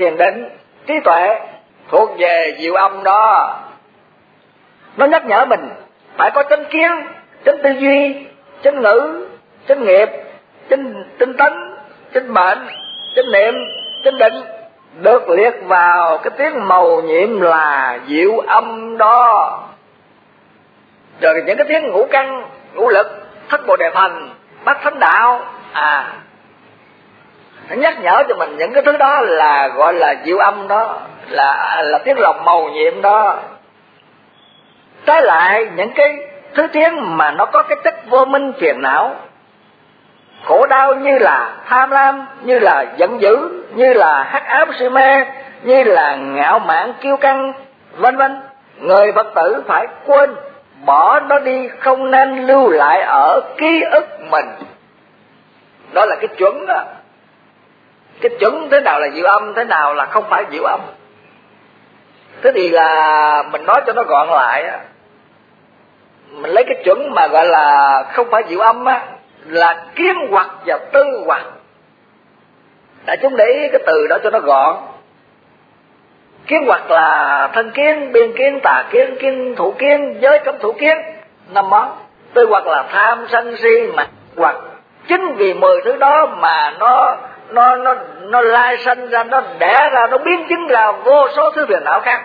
thiền định, trí tuệ thuộc về diệu âm đó. Nó nhắc nhở mình phải có chánh kiến, chánh tư duy, chánh ngữ, chánh nghiệp, chánh tinh tấn, chánh mệnh, chánh niệm, chánh định, được liệt vào cái tiếng mầu nhiệm là diệu âm đó. Rồi những cái tiếng ngũ căn, ngũ lực, thất bồ đề phần, bát thánh đạo, à nó nhắc nhở cho mình những cái thứ đó là gọi là diệu âm đó, là là tiếng lòng mầu nhiệm đó. Trái lại những cái thứ tiếng mà nó có cái chất vô minh phiền não, khổ đau, như là tham lam, như là giận dữ, như là hắc ám si mê, như là ngạo mạn kiêu căng, vân vân, người Phật tử phải quên bỏ nó đi, không nên lưu lại ở ký ức mình. Đó là cái chuẩn đó. Cái chuẩn thế nào là diệu âm, thế nào là không phải diệu âm. Thế thì là mình nói cho nó gọn lại á, mình lấy cái chuẩn mà gọi là không phải diệu âm á, là kiến hoặc và tư hoặc. Đại chúng để ý cái từ đó cho nó gọn. Kiến hoặc là thân kiến, biên kiến, tà kiến, kiến thủ kiến, giới cấm thủ kiến, năm món. Tư hoặc là tham sân si mà hoặc. Chính vì mười thứ đó mà nó nó nó nó lai sanh ra, nó đẻ ra, nó biến chứng ra vô số thứ phiền não khác.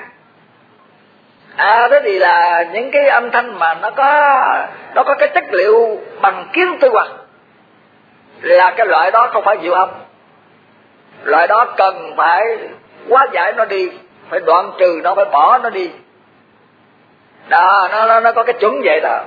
À thế thì là những cái âm thanh mà nó có nó có cái chất liệu bằng kiến tư hoặc, là cái loại đó không phải diệu âm. Loại đó cần phải hóa giải nó đi, phải đoạn trừ nó, phải bỏ nó đi. Đó, nó nó nó có cái chuẩn vậy đó.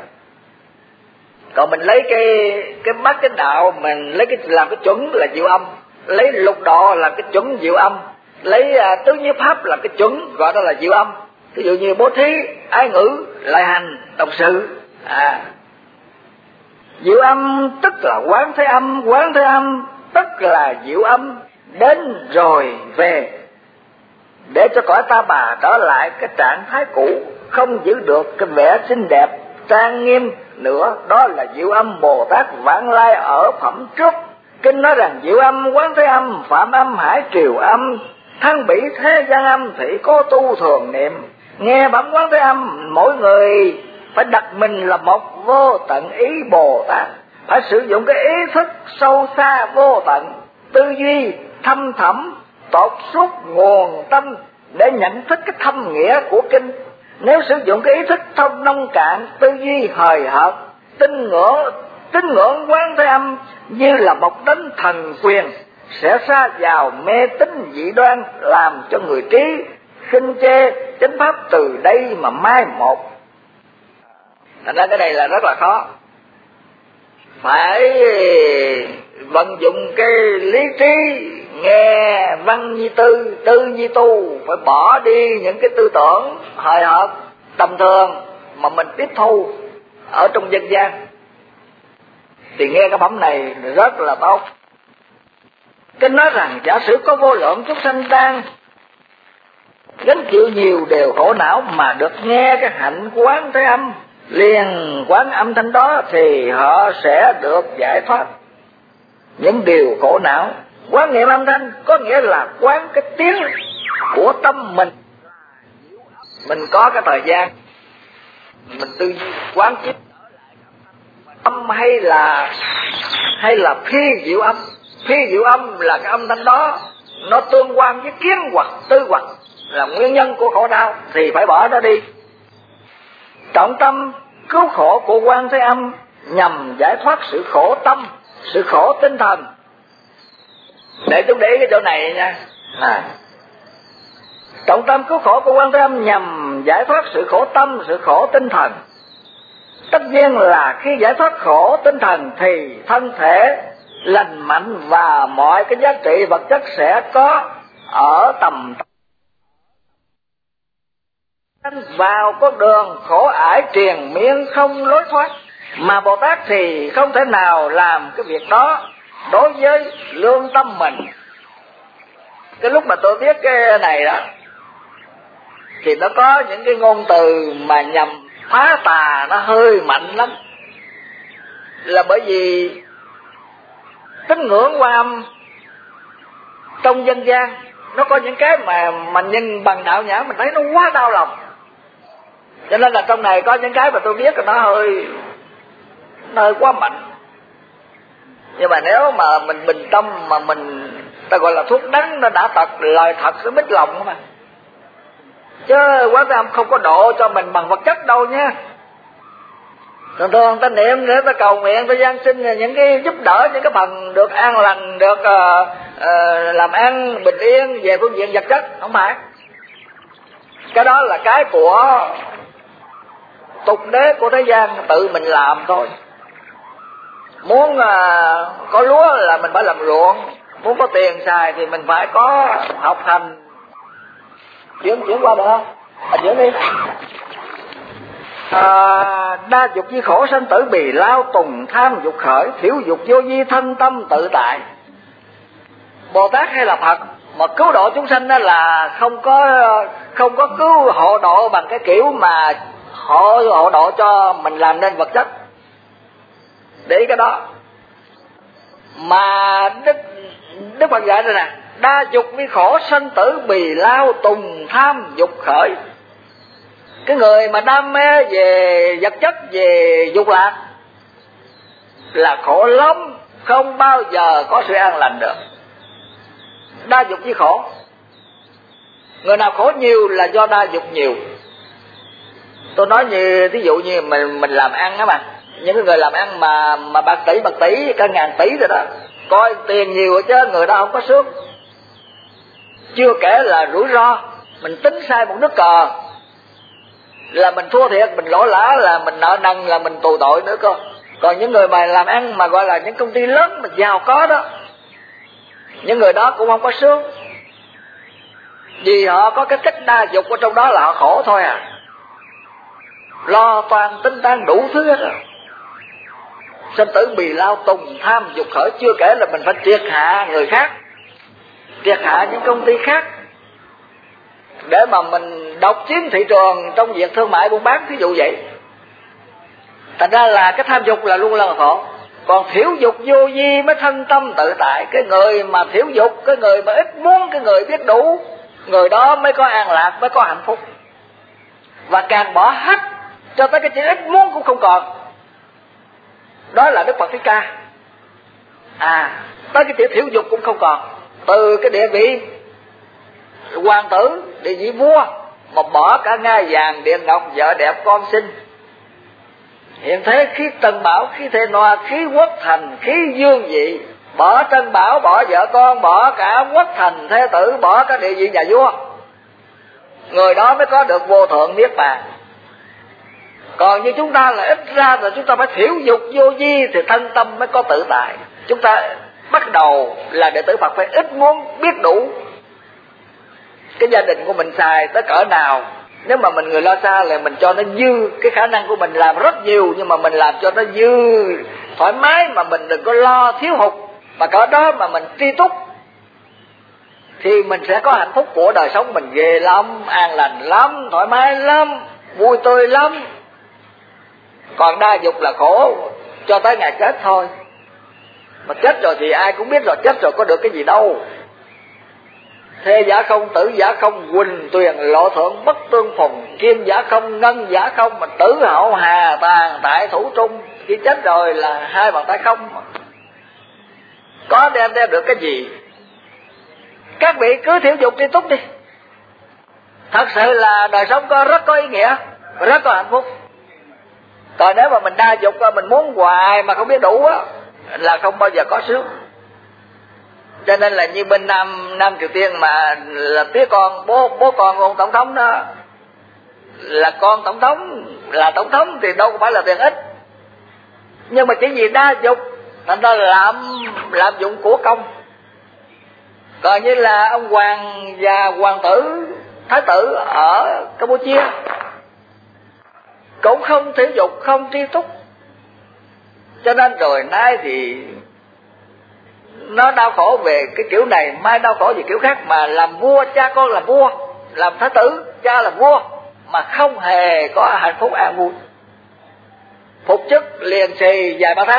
Còn mình lấy cái cái bát chánh đạo, mình lấy cái làm cái chuẩn là diệu âm, lấy lục độ là cái chuẩn diệu âm, lấy uh, tứ nhiếp pháp là cái chuẩn gọi đó là diệu âm. Ví dụ như bố thí, ái ngữ, lại hành, độc sự. À, diệu âm tức là quán thế âm, quán thế âm tức là diệu âm đến rồi về, để cho cõi ta bà trở lại cái trạng thái cũ, không giữ được cái vẻ xinh đẹp trang nghiêm nữa. Đó là diệu âm Bồ Tát vãng lai ở phẩm trước. Kinh nói rằng diệu âm, quán thế âm, phạm âm, hải triều âm, thăng bỉ thế gian âm, thị cố tu thường niệm. Nghe bẩm quán thế âm, mỗi người phải đặt mình là một vô tận ý Bồ Tát, phải sử dụng cái ý thức sâu xa vô tận, tư duy thâm thẳm, tột suốt nguồn tâm để nhận thức cái thâm nghĩa của kinh. Nếu sử dụng cái ý thức thông nông cạn, tư duy hời hợt, tin ngưỡng tín ngưỡng quán thế âm như là một đấng thần quyền, sẽ sa vào mê tín dị đoan, làm cho người trí khinh chê chánh pháp từ đây mà mai một. Thành ra cái này là rất là khó, phải vận dụng cái lý trí, nghe văn như tư, tư như tu, phải bỏ đi những cái tư tưởng hời hợt tầm thường mà mình tiếp thu ở trong dân gian. Thì nghe cái phẩm này rất là tốt. Kinh nói rằng giả sử có vô lượng chúng sanh đang gánh chịu nhiều đều khổ não mà được nghe cái hạnh quán thế âm, liền quán âm thanh đó, thì họ sẽ được giải thoát những điều khổ não. Quán niệm âm thanh có nghĩa là quán cái tiếng của tâm mình. Mình có cái thời gian mình tư duy quán chiết âm hay là hay là phi diệu âm. Phi diệu âm là cái âm thanh đó nó tương quan với kiến hoặc tư hoặc, là nguyên nhân của khổ đau, thì phải bỏ nó đi. Trọng tâm cứu khổ của Quan Thế Âm nhằm giải thoát sự khổ tâm, sự khổ tinh thần. Để chúng để ý cái chỗ này nha. À, trọng tâm cứu khổ của Quan Thế Âm nhằm giải thoát sự khổ tâm, sự khổ tinh thần. Tất nhiên là khi giải thoát khổ tinh thần thì thân thể lành mạnh và mọi cái giá trị vật chất sẽ có ở tầm vào con đường khổ ải triền miên không lối thoát. Mà Bồ Tát thì không thể nào làm cái việc đó đối với lương tâm mình. Cái lúc mà tôi viết cái này đó thì nó có những cái ngôn từ mà nhằm phá tà nó hơi mạnh lắm. Là bởi vì tín ngưỡng Quan Âm trong dân gian nó có những cái mà mình nhìn bằng đạo nhãn mình thấy nó quá đau lòng. Cho nên là trong này có những cái mà tôi biết là nó hơi nó hơi quá mạnh. Nhưng mà nếu mà mình bình tâm mà mình, ta gọi là thuốc đắng nó đã tật, lời thật sẽ mít lòng mà. Chứ Quán Thế Âm không có độ cho mình bằng vật chất đâu nha. Thường thường ta niệm để ta cầu nguyện, ta giáng sinh những cái giúp đỡ, những cái phần được an lành, được uh, uh, làm ăn bình yên về phương diện vật chất, không phải. Cái đó là cái của tục đế của thế gian tự mình làm thôi. Muốn uh, có lúa là mình phải làm ruộng, muốn có tiền xài thì mình phải có học hành. Chuyển chuyển qua được không? À, chuyển đi. À, đa dục di khổ sanh tử bì lao tùng tham dục khởi, thiểu dục vô di thân tâm tự tại. Bồ Tát hay là Phật mà cứu độ chúng sanh đó là không có không có cứu hộ độ bằng cái kiểu mà họ hộ độ cho mình làm nên vật chất. Để ý cái đó. Mà Đức Đức Phật dạy rồi nè, đa dục vi khổ sanh tử bì lao tùng tham dục khởi. Cái người mà đam mê về vật chất, về dục lạc là khổ lắm, không bao giờ có sự an lành được. Đa dục với khổ. Người nào khổ nhiều là do đa dục nhiều. Tôi nói như thí dụ như mình mình làm ăn á mà, những cái người làm ăn mà mà bạc tỷ bạc tỷ cả ngàn tỷ rồi đó, coi tiền nhiều chứ người đó không có sướng. Chưa kể là rủi ro, mình tính sai một nước cờ là mình thua thiệt, mình lỗ lã, là mình nợ nần, là mình tù tội nữa cơ. Còn những người mà làm ăn mà gọi là những công ty lớn mà giàu có đó, những người đó cũng không có sướng, vì họ có cái cách đa dục ở trong đó là họ khổ thôi à. Lo toan tính toán đủ thứ hết rồi. Sanh tử bì lao tùng tham dục khởi, chưa kể là mình phải triệt hạ người khác, triệt hạ những công ty khác để mà mình độc chiếm thị trường trong việc thương mại buôn bán, thí dụ vậy. Thành ra là cái tham dục là luôn là khổ. Còn thiểu dục vô vi mới thân tâm tự tại. Cái người mà thiểu dục, cái người mà ít muốn, cái người biết đủ, người đó mới có an lạc, mới có hạnh phúc. Và càng bỏ hết cho tới cái chuyện ít muốn cũng không còn. Đó là Đức Phật Thích Ca. À, tới cái chuyện thiểu dục cũng không còn. Từ cái địa vị hoàng tử, địa vị vua, mà bỏ cả ngai vàng điện ngọc, vợ đẹp con xinh, hiện thế khí tân bảo, khí thế noa, khí quốc thành, khí dương vị, bỏ tân bảo, bỏ vợ con, bỏ cả quốc thành thế tử, bỏ cả địa vị nhà vua, người đó mới có được vô thượng niết bàn. Còn như chúng ta là ít ra rồi, chúng ta phải thiểu dục vô vi thì thân tâm mới có tự tại. Chúng ta bắt đầu là đệ tử Phật phải ít muốn, biết đủ cái gia đình của mình xài tới cỡ nào. Nếu mà mình người lo xa là mình cho nó dư, cái khả năng của mình làm rất nhiều, nhưng mà mình làm cho nó dư thoải mái, mà mình đừng có lo thiếu hụt, mà cỡ đó mà mình tri túc thì mình sẽ có hạnh phúc của đời sống mình ghê lắm, an lành lắm, thoải mái lắm, vui tươi lắm. Còn đa dục là khổ cho tới ngày chết thôi. Mà chết rồi thì ai cũng biết rồi, chết rồi có được cái gì đâu. Thế giả không, tử giả không, huỳnh tuyền lộ thượng bất tương phùng, kim giả không, ngân giả không, mà tử hậu hà tàn tại thủ trung. Khi chết rồi là hai bàn tay không, có đem đem được cái gì. Các vị cứ thiểu dục tri túc đi, thật sự là đời sống có rất có ý nghĩa, rất có hạnh phúc. Còn nếu mà mình đa dục, mình muốn hoài mà không biết đủ á, là không bao giờ có sướng. Cho nên là như bên Nam Nam Triều Tiên mà là tía con, bố bố con của ông tổng thống đó là con tổng thống, là tổng thống thì đâu có phải là tiền ít. Nhưng mà chỉ vì đa dục thành ra làm làm dụng của công. Còn như là ông hoàng và hoàng tử, thái tử ở Campuchia cũng không thể dục, không tri túc. Cho nên rồi nay thì nó đau khổ về cái kiểu này, mai đau khổ về kiểu khác. Mà làm vua, cha con làm vua, làm thái tử, cha làm vua, mà không hề có hạnh phúc an vui. Phục chức liền xì vài ba tháng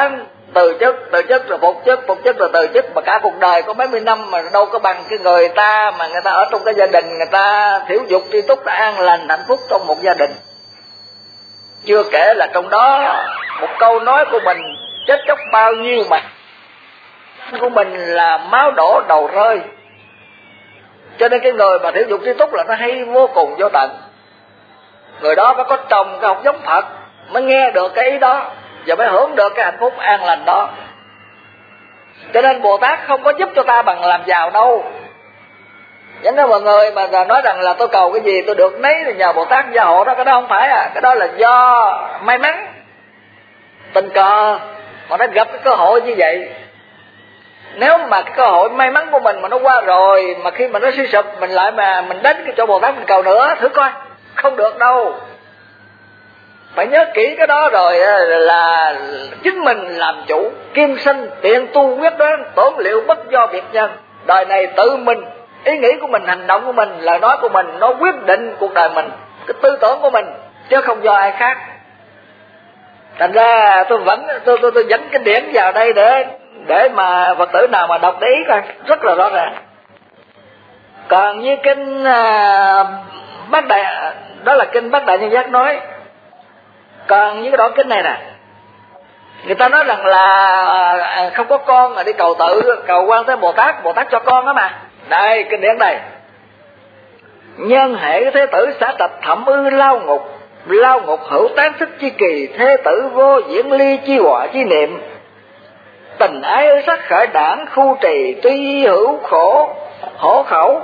từ chức, từ chức rồi phục chức, phục chức rồi từ chức, mà cả cuộc đời có mấy mươi năm mà đâu có bằng cái người ta mà người ta ở trong cái gia đình người ta thiểu dục tri túc, an lành hạnh phúc trong một gia đình. Chưa kể là trong đó một câu nói của mình chết chóc bao nhiêu mà của mình là máu đổ đầu rơi. Cho nên cái người mà thiểu dục tri túc là nó hay vô cùng vô tận. Người đó phải có trồng cái học giống Phật mới nghe được cái ý đó và mới hưởng được cái hạnh phúc an lành đó. Cho nên Bồ Tát không có giúp cho ta bằng làm giàu đâu. Những cái mọi người mà nói rằng là tôi cầu cái gì tôi được nấy thì nhờ Bồ Tát gia hộ đó, cái đó không phải à. Cái đó là do may mắn, tình cờ mà nó gặp cái cơ hội như vậy. Nếu mà cái cơ hội may mắn của mình mà nó qua rồi, mà khi mà nó suy sụp mình lại mà mình đến cái chỗ Bồ Tát mình cầu nữa, thử coi, không được đâu. Phải nhớ kỹ cái đó rồi là chính mình làm chủ, kim sinh tiện tu quyết đoán, tổn liệu bất do việc nhân. Đời này tự mình, ý nghĩ của mình, hành động của mình, lời nói của mình nó quyết định cuộc đời mình, cái tư tưởng của mình, chứ không do ai khác. Thành ra tôi vẫn tôi tôi tôi dẫn kinh điển vào đây để để mà Phật tử nào mà đọc để ý coi, rất là rõ ràng. Còn như kinh uh, Bát Đại, đó là kinh Bát Đại Nhân Giác nói. Còn như cái đoạn kinh này nè, người ta nói rằng là không có con mà đi cầu tự, cầu Quan Thế Bồ Tát, Bồ Tát cho con đó mà. Đây, kinh điển đây. Nhân hệ thế tử xả trạch thẩm ư lao ngục, lao ngục hữu tán thích chi kỳ, thế tử vô diễn ly chi họa chi niệm. Tình ái ư sắc khởi đảng khu trì, tuy hữu khổ hổ khẩu.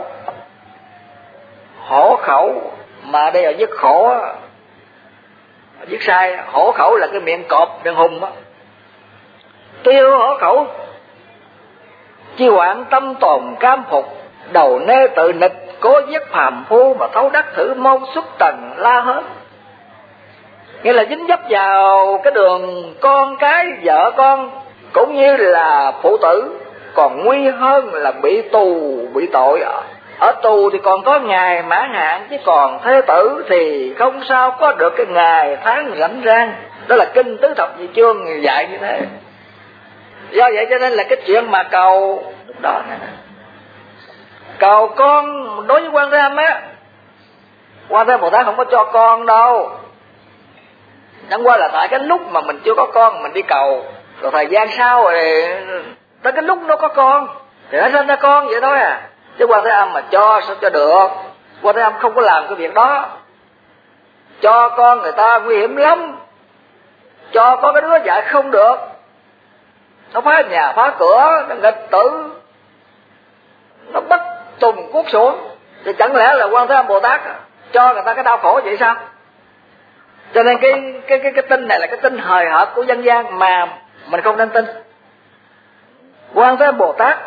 Hổ khẩu mà đây là viết khổ, viết sai. Hổ khẩu là cái miệng cọp, miệng hùng á. Tuy hữu hổ khẩu chi hoạn tâm tồn cam phục, đầu nê tự nịch cố giết phàm phu, mà thấu đắc thử môn xuất trần la hết. Nghĩa là dính dấp vào cái đường con cái, vợ con cũng như là phụ tử, còn nguy hơn là bị tù, bị tội. Ở tù thì còn có ngày mãn hạn, chứ còn thế tử thì không sao có được cái ngày tháng rảnh rang. Đó là kinh Tứ Thập Nhị Chương dạy như thế. Do vậy cho nên là cái chuyện mà cầu lúc đó này, cầu con đối với Quan Thế Âm á, Quan Thế Bồ Tát không có cho con đâu. Chẳng qua là tại cái lúc mà mình chưa có con mình đi cầu, rồi thời gian sau rồi tới cái lúc nó có con thì nó sinh ra con vậy thôi à. Chứ Quan Thế Âm mà cho sao cho được. Quan Thế Âm không có làm cái việc đó. Cho con người ta nguy hiểm lắm. Cho có cái đứa dạy không được, nó phá nhà phá cửa, nó nghịch tử, nó bắt tùng cuốc xuống, thì chẳng lẽ là Quan Thế Âm Bồ Tát cho người ta cái đau khổ vậy sao? Cho nên cái cái cái cái tin này là cái tin hời hợt của dân gian mà mình không nên tin. Quan Thế Âm Bồ Tát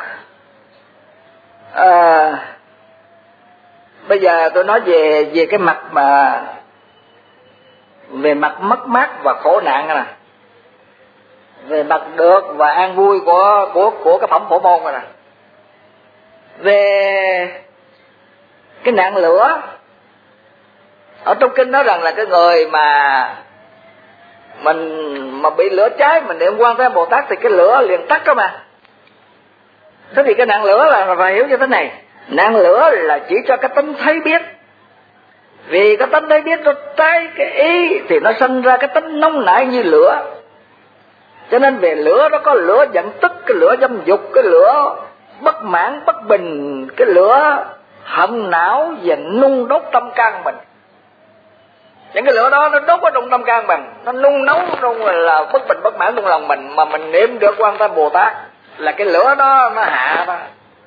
à, bây giờ tôi nói về về cái mặt mà về mặt mất mát và khổ nạn nè, về mặt được và an vui của của của cái phẩm Phổ Môn này nè. Về cái nạn lửa, ở trong kinh nói rằng là cái người mà mình mà bị lửa cháy mình niệm Quan Thế Âm Bồ Tát thì cái lửa liền tắt đó mà. Thế thì cái nạn lửa là phải hiểu như thế này. Nạn lửa là chỉ cho cái tính thấy biết. Vì cái tính thấy biết nó trái cái ý thì nó sinh ra cái tính nóng nảy như lửa. Cho nên về lửa nó có lửa giận tức, cái lửa dâm dục, cái lửa bất mãn bất bình, cái lửa hận não và nung đốt tâm can mình. Những cái lửa đó nó đốt ở trong tâm can mình, nó nung nấu trong là bất bình bất mãn trong lòng mình, mà mình niệm được Quan Thế Bồ Tát là cái lửa đó nó hạ đó.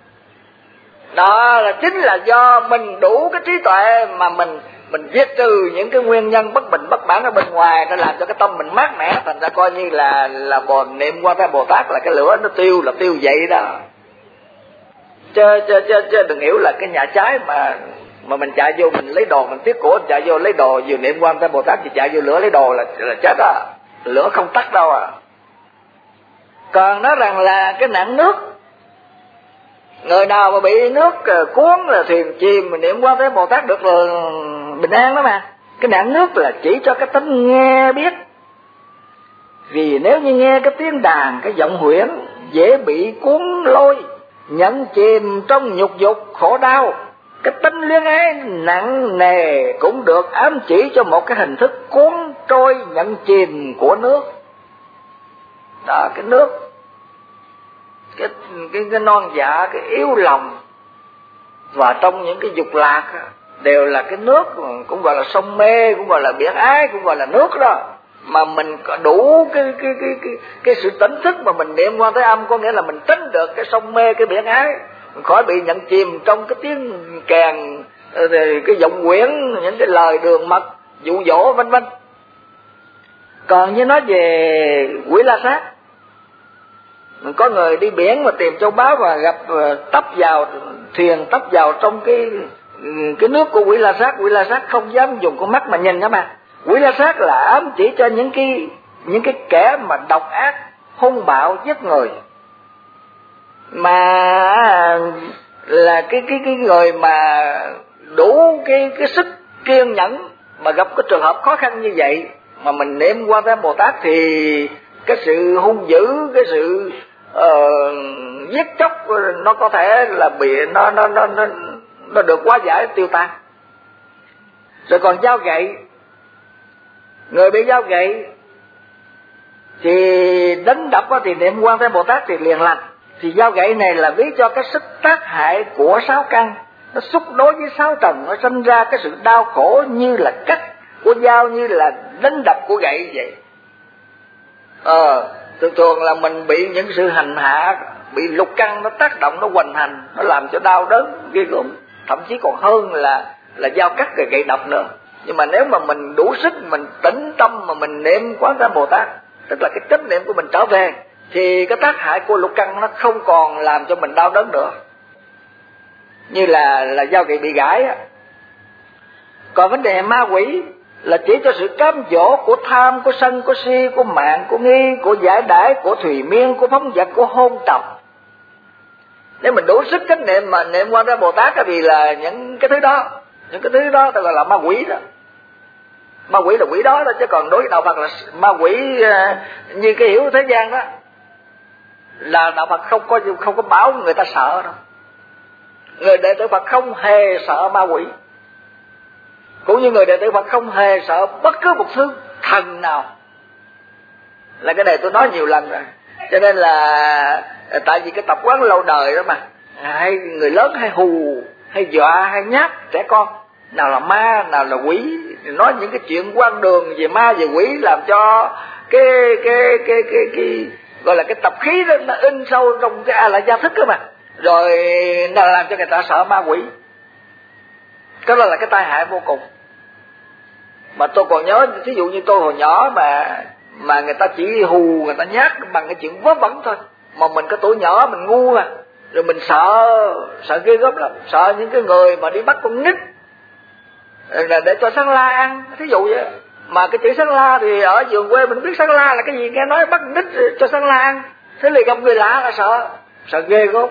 Đó là chính là do mình đủ cái trí tuệ mà mình mình diệt trừ những cái nguyên nhân bất bình bất mãn ở bên ngoài, nó làm cho cái tâm mình mát mẻ, thành ra coi như là là bồ niệm Quan Thế Bồ Tát là cái lửa nó tiêu là tiêu vậy đó. Chứ chứ chứ, chứ đừng hiểu là cái nhà trái mà mà mình chạy vô mình lấy đồ, mình tiếc của mình chạy vô lấy đồ, vừa niệm Quan Thế Bồ Tát thì chạy vô lửa lấy đồ là là chết đó. Lửa không tắt đâu à. Còn nói rằng là cái nạn nước, người nào mà bị nước cuốn là thuyền chìm mình niệm Quan Thế Bồ Tát được là bình an đó mà. Cái nạn nước là chỉ cho cái tính nghe biết. Vì nếu như nghe cái tiếng đàn, cái giọng huyễn, dễ bị cuốn lôi, nhận chìm trong nhục dục khổ đau. Cái tính luyến ái nặng nề cũng được ám chỉ cho một cái hình thức cuốn trôi nhận chìm của nước. Đó, cái nước, cái, cái, cái non dạ, cái yếu lòng. Và trong những cái dục lạc đều là cái nước, cũng gọi là sông mê, cũng gọi là biển ái, cũng gọi là nước đó. Mà mình có đủ cái cái cái cái cái sự tỉnh thức mà mình niệm Quan Thế Âm, có nghĩa là mình tránh được cái sông mê, cái biển ái, mình khỏi bị nhận chìm trong cái tiếng kèn, cái giọng quyển, những cái lời đường mật dụ dỗ vân vân. Còn như nói về quỷ la sát, mình có người đi biển mà tìm châu báu và gặp tấp vào thuyền, tấp vào trong cái cái nước của quỷ la sát. Quỷ la sát không dám dùng con mắt mà nhìn đó mà. Quỷ la sát là ám chỉ cho những cái những cái kẻ mà độc ác, hung bạo, giết người, mà là cái cái cái người mà đủ cái cái sức kiên nhẫn mà gặp cái trường hợp khó khăn như vậy mà mình niệm Quan Thế Âm Bồ Tát, thì cái sự hung dữ, cái sự uh, giết chóc nó có thể là bị nó nó nó nó nó được hóa giải, tiêu tan. Rồi còn dao gậy, người bị dao gậy thì đánh đập thì niệm Quan Thế Âm Bồ Tát thì liền lành. Thì dao gậy này là ví cho cái sức tác hại của sáu căn, nó xúc đối với sáu trần, nó sinh ra cái sự đau khổ như là cắt của dao, như là đánh đập của gậy vậy. Ờ, thường thường là mình bị những sự hành hạ, bị lục căn nó tác động, nó hoành hành, nó làm cho đau đớn ghê gớm, thậm chí còn hơn là là dao cắt rồi gậy đập nữa. Nhưng mà nếu mà mình đủ sức, mình tĩnh tâm mà mình niệm Quán Thế Âm Bồ Tát, tức là cái chánh niệm của mình trở về, thì cái tác hại của lục căn nó không còn làm cho mình đau đớn nữa, như là là dao gậy bị gãi á. Còn vấn đề ma quỷ là chỉ cho sự cám dỗ của tham, của sân, của si, của mạng, của nghi, của giải đãi, của thùy miên, của phóng dật, của hôn trầm. Nếu mình đủ sức chánh niệm mà niệm Quan Thế Âm Bồ Tát thì là những cái thứ đó, những cái thứ đó ta gọi là ma quỷ đó. Ma quỷ là quỷ đó đó, chứ còn đối với đạo Phật là ma quỷ như cái hiểu thế gian đó, là đạo Phật không có không có báo người ta sợ đâu. Người đệ tử Phật không hề sợ ma quỷ, cũng như người đệ tử Phật không hề sợ bất cứ một thứ thần nào. Là cái này tôi nói nhiều lần rồi. Cho nên là tại vì cái tập quán lâu đời đó mà, hay người lớn hay hù, hay dọa, hay nhát trẻ con, nào là ma, nào là quỷ, nói những cái chuyện quan đường về ma về quỷ, làm cho cái cái cái cái, cái, cái gọi là cái tập khí đó nó in sâu trong cái a la gia thức đó mà, rồi nó làm cho người ta sợ ma quỷ. Cái đó là cái tai hại vô cùng. Mà tôi còn nhớ, ví dụ như tôi hồi nhỏ mà mà người ta chỉ hù, người ta nhát bằng cái chuyện vớ vẩn thôi, mà mình cái tuổi nhỏ mình ngu à, rồi mình sợ sợ ghê gớm lắm, sợ những cái người mà đi bắt con nít là để cho sắn la ăn, thí dụ vậy. Mà cái chữ sắn la thì ở vườn quê mình biết sắn la là cái gì, nghe nói bắt nít cho sắn la ăn, thế thì gặp người lạ là sợ, sợ ghê gớm.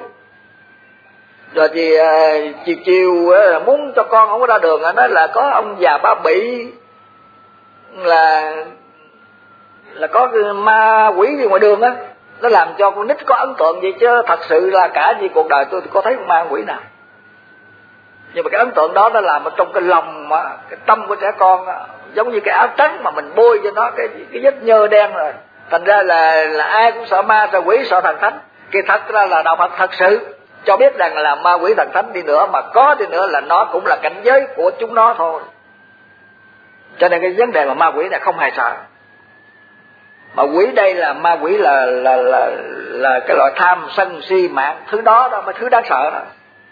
Rồi thì uh, chiều chiều uh, muốn cho con không có ra đường, nói là có ông già ba bị là là có cái ma quỷ gì ngoài đường á, nó làm cho con nít có ấn tượng vậy, chứ thật sự là cả gì cuộc đời tôi có thấy con ma quỷ nào. Nhưng mà cái ấn tượng đó nó làm ở trong cái lòng mà cái tâm của trẻ con đó, giống như cái áo trắng mà mình bôi cho nó cái cái vết nhơ đen rồi, thành ra là là ai cũng sợ ma, sợ quỷ, sợ thần thánh. Kỳ thật ra là đạo Phật thật sự cho biết rằng là ma quỷ thần thánh đi nữa, mà có đi nữa là nó cũng là cảnh giới của chúng nó thôi. Cho nên cái vấn đề mà ma quỷ này không hề sợ. Mà quỷ đây là ma quỷ là là là là cái loại tham sân si mạng, thứ đó đó mới thứ đáng sợ đó.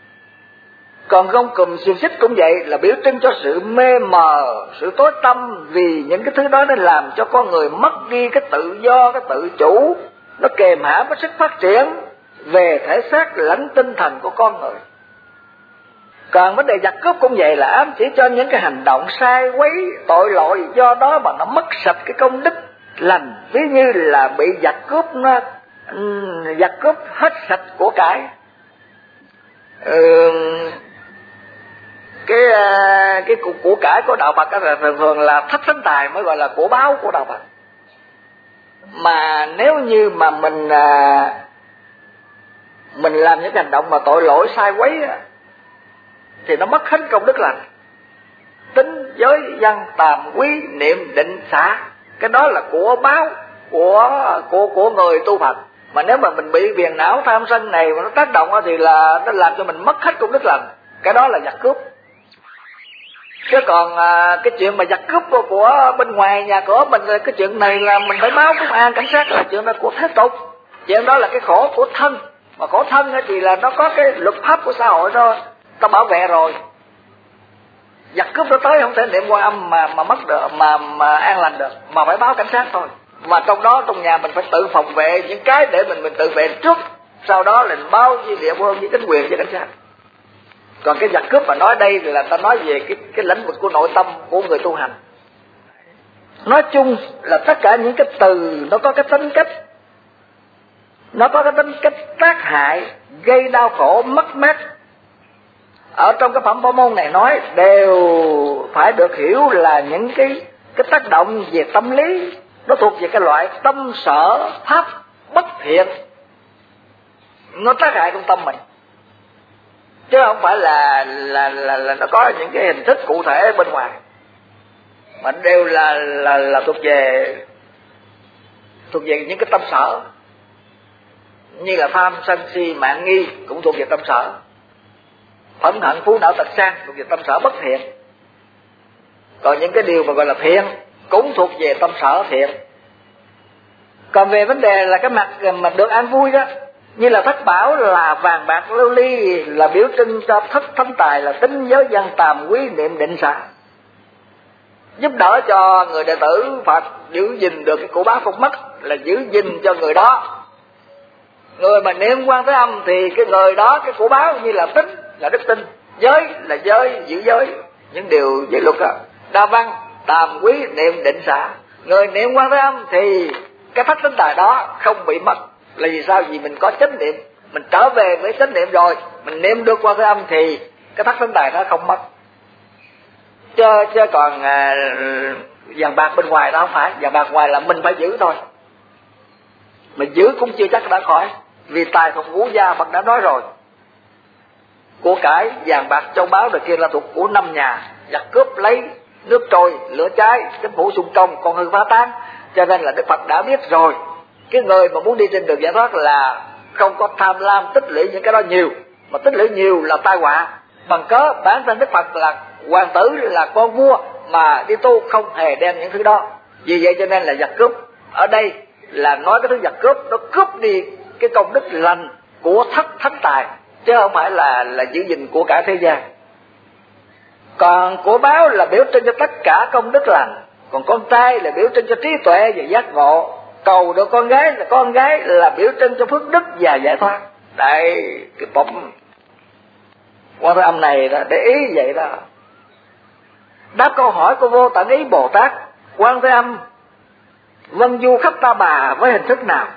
Còn gông cùm xiềng xích cũng vậy, là biểu trưng cho sự mê mờ, sự tối tăm, vì những cái thứ đó nó làm cho con người mất đi cái tự do, cái tự chủ, nó kềm hãm cái sức phát triển về thể xác lẫn tinh thần của con người. Còn vấn đề giặc cướp cũng vậy, là ám chỉ cho những cái hành động sai quấy, tội lỗi, do đó mà nó mất sạch cái công đức lành. Ví như là bị giặc cướp nó giặc cướp hết sạch của cải. Ừ, cái cái của, của cải của đạo Phật là thường thường là thất thánh tài mới gọi là của báo của đạo Phật. Mà nếu như mà mình à, mình làm những hành động mà tội lỗi sai quấy á, thì nó mất hết công đức lành. Tính giới văn tàm quý niệm định xả, cái đó là của báo của của của người tu Phật. Mà nếu mà mình bị phiền não tham sân này mà nó tác động thì là nó làm cho mình mất hết công đức lành. Cái đó là giặc cướp. Chứ còn à, cái chuyện mà giặc cướp của, của bên ngoài nhà cửa mình, cái chuyện này là mình phải báo công an cảnh sát, là chuyện đó của thế tục. Chuyện đó là cái khổ của thân. Mà khổ thân thì là nó có cái luật pháp của xã hội đó, ta bảo vệ rồi. Giặc cướp nó tới không thể niệm Quan Âm mà mà mất được, mà mà an lành được, mà phải báo cảnh sát thôi. Mà trong đó trong nhà mình phải tự phòng vệ những cái để mình mình tự vệ trước, sau đó là báo với địa phương, với chính quyền, với cảnh sát. Còn cái giặc cướp mà nói đây là ta nói về cái cái lĩnh vực của nội tâm của người tu hành. Nói chung là tất cả những cái từ nó có cái tính cách, nó có cái tính cách tác hại, gây đau khổ, mất mát. Ở trong cái phẩm Pháp Môn này nói đều phải được hiểu là những cái cái tác động về tâm lý, nó thuộc về cái loại tâm sở pháp bất thiện, nó tác hại trong tâm mình, chứ không phải là là là, là nó có những cái hình thức cụ thể bên ngoài, mà đều là là là thuộc về thuộc về những cái tâm sở, như là tham sân si mạng nghi cũng thuộc về tâm sở, phẫn hận phú não tật sang thuộc về tâm sở bất thiện. Còn những cái điều mà gọi là thiện cũng thuộc về tâm sở thiện. Còn về vấn đề là cái mặt mà được an vui đó, như là thất bảo là vàng bạc lưu ly, là biểu trưng cho thất thánh tài, là tính giới văn tàm quý niệm định xả, giúp đỡ cho người đệ tử Phật giữ gìn được cái của báo không mất, là giữ gìn cho người đó. Người mà niệm Quan Thế Âm thì cái người đó cái của báo như là tính, là đức tin, giới là giới, giữ giới, những điều giới luật đó, đa văn tàm quý niệm định xả. Người niệm Quan Thế Âm thì cái thất thánh tài đó không bị mất. Là vì sao? Vì mình có chánh niệm, mình trở về với chánh niệm rồi, mình niệm được Quan Thế Âm thì cái thất thánh tài đó không mất. Chứ, chứ còn à, vàng bạc bên ngoài đó không phải, vàng bạc ngoài là mình phải giữ thôi. Mình giữ cũng chưa chắc đã khỏi, vì tài thuộc ngũ gia Phật đã nói rồi. Của cải vàng bạc châu báu được kia là thuộc của năm nhà, giặc cướp lấy nước trôi lửa cháy, chính phủ xung công còn hư phá tán. Cho nên là Đức Phật đã biết rồi, cái người mà muốn đi trên đường giải thoát là không có tham lam tích lũy những cái đó nhiều, mà tích lũy nhiều là tai họa. Bằng cớ bản thân Đức Phật là hoàng tử, là con vua, mà đi tu không hề đem những thứ đó. Vì vậy cho nên là giặc cướp ở đây là nói cái thứ giặc cướp nó cướp đi cái công đức lành của thất thánh tài, chứ không phải là là giữ gìn của cả thế gian. Còn của báo là biểu trưng cho tất cả công đức lành, còn con trai là biểu trưng cho trí tuệ và giác ngộ, cầu được con gái là con gái là biểu trưng cho phước đức và giải thoát. Đây cái phẩm Quan Thế Âm này đó, để ý vậy đó. Đáp câu hỏi của Vô Tận Ý Bồ Tát, Quan Thế Âm vân du khắp Ta Bà với hình thức nào?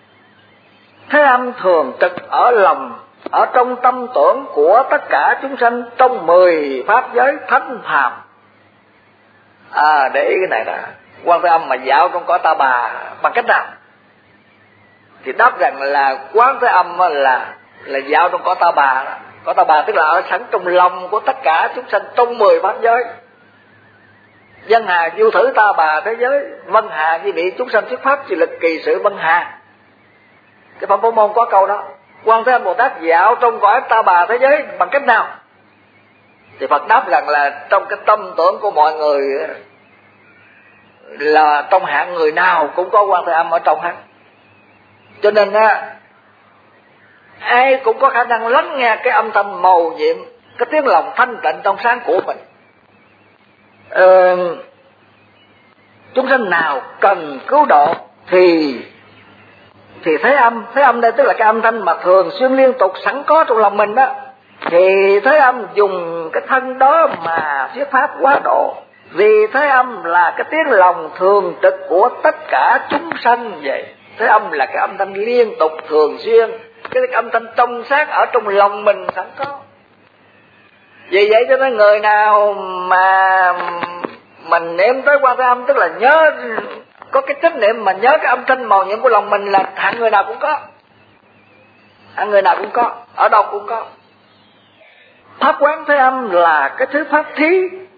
Thế Âm thường trực ở lòng, ở trong tâm tưởng của tất cả chúng sanh trong mười pháp giới thánh phàm. À, để ý cái này nè, Quan Thế Âm mà dạo trong cõi Ta Bà bằng cách nào? Thì đáp rằng là Quán Thế Âm là là dạo trong cõi Ta Bà. Cõi Ta Bà tức là ở sẵn trong lòng của tất cả chúng sanh trong mười pháp giới. Vân hà du thử Ta Bà thế giới, vân hà như vị chúng sanh thuyết pháp thì lực kỳ sự vân hà. Cái phẩm Pháp Môn có câu đó. Quan Thế Âm Bồ Tát dạo trong cõi Ta Bà thế giới bằng cách nào? Thì Phật đáp rằng là trong cái tâm tưởng của mọi người, là trong hạng người nào cũng có Quan Thế Âm ở trong hắn. Cho nên á, ai cũng có khả năng lắng nghe cái âm thanh mầu nhiệm, cái tiếng lòng thanh tịnh trong sáng của mình. Ờ, chúng sanh nào cần cứu độ thì thì Thế Âm, Thế Âm đây tức là cái âm thanh mà thường xuyên liên tục sẵn có trong lòng mình đó, thì Thế Âm dùng cái thân đó mà thuyết pháp quá độ. Vì Thế Âm là cái tiếng lòng thường trực của tất cả chúng sanh vậy. Thế Âm là cái âm thanh liên tục thường xuyên, cái âm thanh trong sáng ở trong lòng mình sẵn có. Vì vậy cho nên người nào mà mình niệm tới Quan Thế Âm tức là nhớ có cái chánh niệm mà nhớ cái âm thanh màu nhiệm của lòng mình là hạng người nào cũng có, hạng người nào cũng có, ở đâu cũng có. Pháp quán thế âm là cái thứ pháp thí,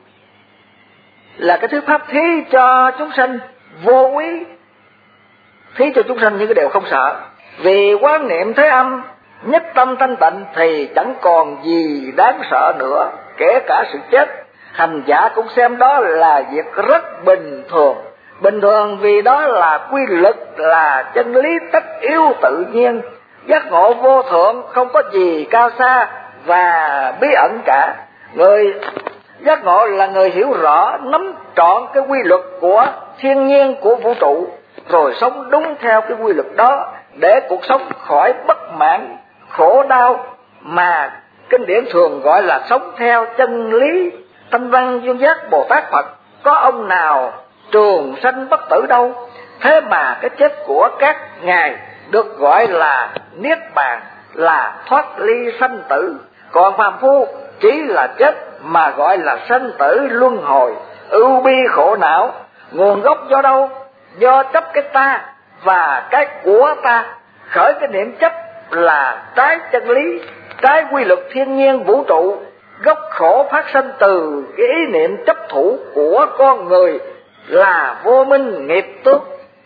là cái thứ pháp thí cho chúng sanh vô úy, thí cho chúng sanh những cái điều không sợ. Vì quán niệm thế âm nhất tâm thanh tịnh thì chẳng còn gì đáng sợ nữa, kể cả sự chết. Hành giả cũng xem đó là việc rất bình thường. Bình thường vì đó là quy luật, là chân lý tất yếu tự nhiên. Giác ngộ vô thượng, không có gì cao xa và bí ẩn cả. Người giác ngộ là người hiểu rõ, nắm trọn cái quy luật của thiên nhiên, của vũ trụ, rồi sống đúng theo cái quy luật đó, để cuộc sống khỏi bất mãn, khổ đau, mà kinh điển thường gọi là sống theo chân lý. Thanh Văn Duyên Giác Bồ Tát Phật có ông nào trường sanh bất tử đâu. Thế mà cái chết của các ngài được gọi là niết bàn, là thoát ly sanh tử. Còn phàm phu chỉ là chết mà gọi là sanh tử luân hồi, ưu bi khổ não. Nguồn gốc do đâu? Do chấp cái ta và cái của ta. Khởi cái niệm chấp là trái chân lý, trái quy luật thiên nhiên vũ trụ. Gốc khổ phát sinh từ cái ý niệm chấp thủ của con người là vô minh nghiệp tướng.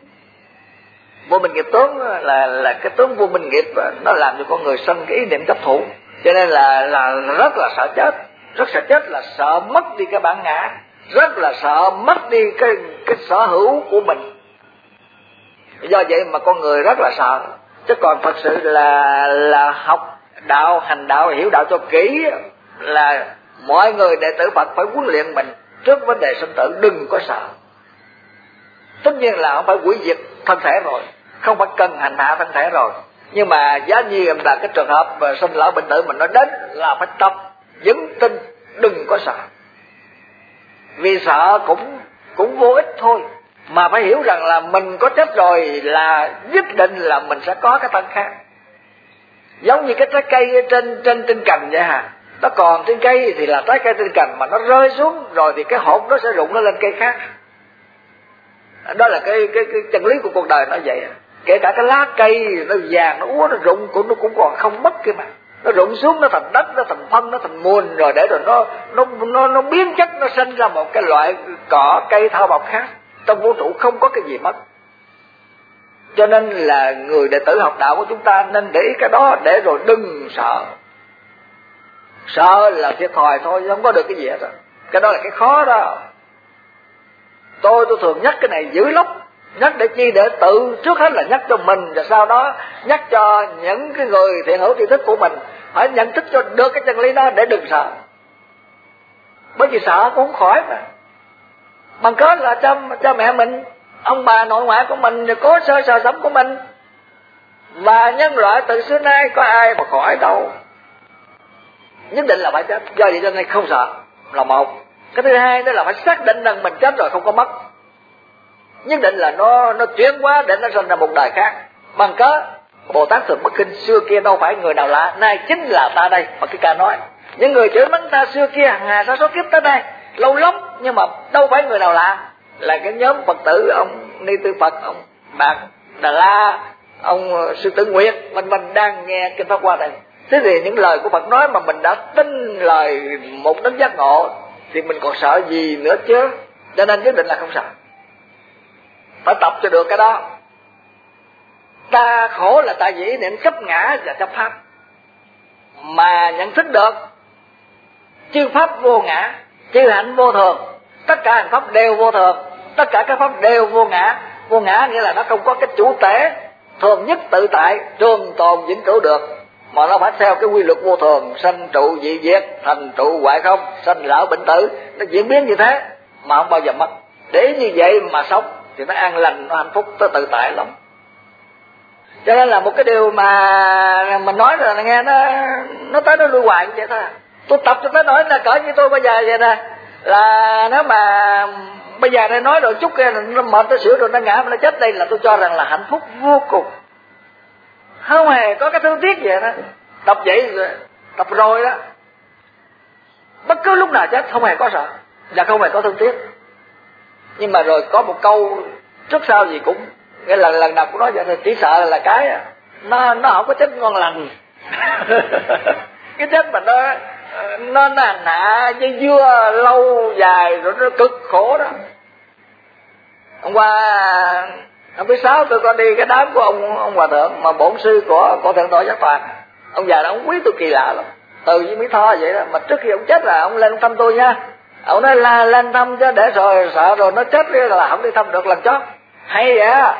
Vô minh nghiệp tướng là là cái tướng vô minh nghiệp, nó làm cho con người sinh cái ý niệm chấp thủ. Cho nên là là rất là sợ chết, rất sợ chết là sợ mất đi cái bản ngã, rất là sợ mất đi cái cái sở hữu của mình. Do vậy mà con người rất là sợ. Chứ còn thật sự là là học đạo, hành đạo, hiểu đạo cho kỹ là mọi người đệ tử Phật phải huấn luyện mình trước vấn đề sinh tử, đừng có sợ. Tất nhiên là không phải hủy diệt thân thể rồi, không phải cần hành hạ thân thể rồi, nhưng mà giá như là cái trường hợp sinh lão bệnh tử mình nói đến là phải tập vững tin, đừng có sợ. Vì sợ cũng cũng vô ích thôi, mà phải hiểu rằng là mình có chết rồi là nhất định là mình sẽ có cái thân khác. Giống như cái trái cây trên trên trên cành vậy hả? Nó còn trên cây thì là trái cây trên cành, mà nó rơi xuống rồi thì cái hột nó sẽ rụng nó lên cây khác. Đó là cái cái cái chân lý của cuộc đời nó vậy. Kể cả cái lá cây nó vàng, nó úa, nó rụng cũng nó cũng còn không mất kia mà. Nó rụng xuống, nó thành đất, nó thành phân, nó thành mùn rồi, để rồi nó nó nó nó biến chất, nó sinh ra một cái loại cỏ cây thảo mộc khác. Trong vũ trụ không có cái gì mất. Cho nên là người đệ tử học đạo của chúng ta nên để ý cái đó, để rồi đừng sợ. Sợ là thiệt thòi thôi, không có được cái gì hết rồi. Cái đó là cái khó đó. Tôi tôi thường nhắc cái này dữ lắm. Nhắc để chi? Để tự trước hết là nhắc cho mình, và sau đó nhắc cho những cái người thiện hữu tri thức của mình phải nhận thức cho được cái chân lý đó để đừng sợ. Bởi vì sợ cũng không khỏi mà. Bằng cớ là cho, cho mẹ mình, ông bà nội ngoại của mình, cố sơ sờ sống của mình. Và nhân loại từ xưa nay có ai mà khỏi đâu. Nhất định là phải chết. Do vậy cho nên không sợ là một. Cái thứ hai đó là phải xác định rằng mình chết rồi không có mất. Nhất định là nó nó chuyển hóa để nó sinh ra một đời khác. Bằng cớ Bồ Tát Thường Bất Kinh xưa kia đâu phải người nào lạ, nay chính là ta đây. Mà cái ca nói những người chửi mắng ta xưa kia hàng hà sa số kiếp tới đây lâu lắm, nhưng mà đâu phải người nào lạ. Là cái nhóm Phật tử ông Ni Tư Phật, ông Bạc Đà La, ông Sư Tử Nguyệt, mình mình đang nghe kinh pháp qua đây. Thế thì những lời của Phật nói mà mình đã tin lời một đấng giác ngộ thì mình còn sợ gì nữa chứ. Cho nên nhất định là không sợ. Phải tập cho được cái đó. Ta khổ là tại vì niệm chấp ngã và chấp pháp. Mà nhận thức được chư pháp vô ngã, chư hạnh vô thường, tất cả hành pháp đều vô thường, tất cả các pháp đều vô ngã. Vô ngã nghĩa là nó không có cái chủ thể thường nhất tự tại, trường tồn vĩnh cửu được, mà nó phải theo cái quy luật vô thường, sanh trụ dị diệt, thành trụ hoại không, sanh lão bệnh tử, nó diễn biến như thế mà không bao giờ mất. Để như vậy mà sống thì nó an lành, nó hạnh phúc, nó tự tại lắm. Cho nên là một cái điều mà mình nói rồi là nghe nó nó tới nó lui hoài như vậy thôi. Tôi tập cho tới nói là cỡ như tôi bây giờ vậy nè, là nếu mà bây giờ này nói rồi chút kia nó mệt, nó sửa rồi nó ngã nó chết đây, là tôi cho rằng là hạnh phúc vô cùng, không hề có cái thương tiếc vậy đó. Tập vậy rồi, tập rồi đó, bất cứ lúc nào chết không hề có sợ và không hề có thương tiếc. Nhưng mà rồi có một câu trước sau gì cũng nghĩa là lần nào cũng nói vậy thôi, chỉ sợ là cái nó nó không có chết ngon lành. Cái chết mà nó nó nà nạ dây dưa lâu dài rồi nó cực khổ đó. Hôm qua hôm thứ sáu tôi có đi cái đám của ông ông hòa thượng mà bổn sư của của thượng tọa Giác Toàn. Ông già đó ông quý tôi kỳ lạ lắm, từ với Mỹ Tho vậy đó. Mà trước khi ông chết là ông lên thăm tôi nha. Ông nói là lên thăm chứ để rồi sợ rồi nó chết là không đi thăm được lần chót. Hay vậy á.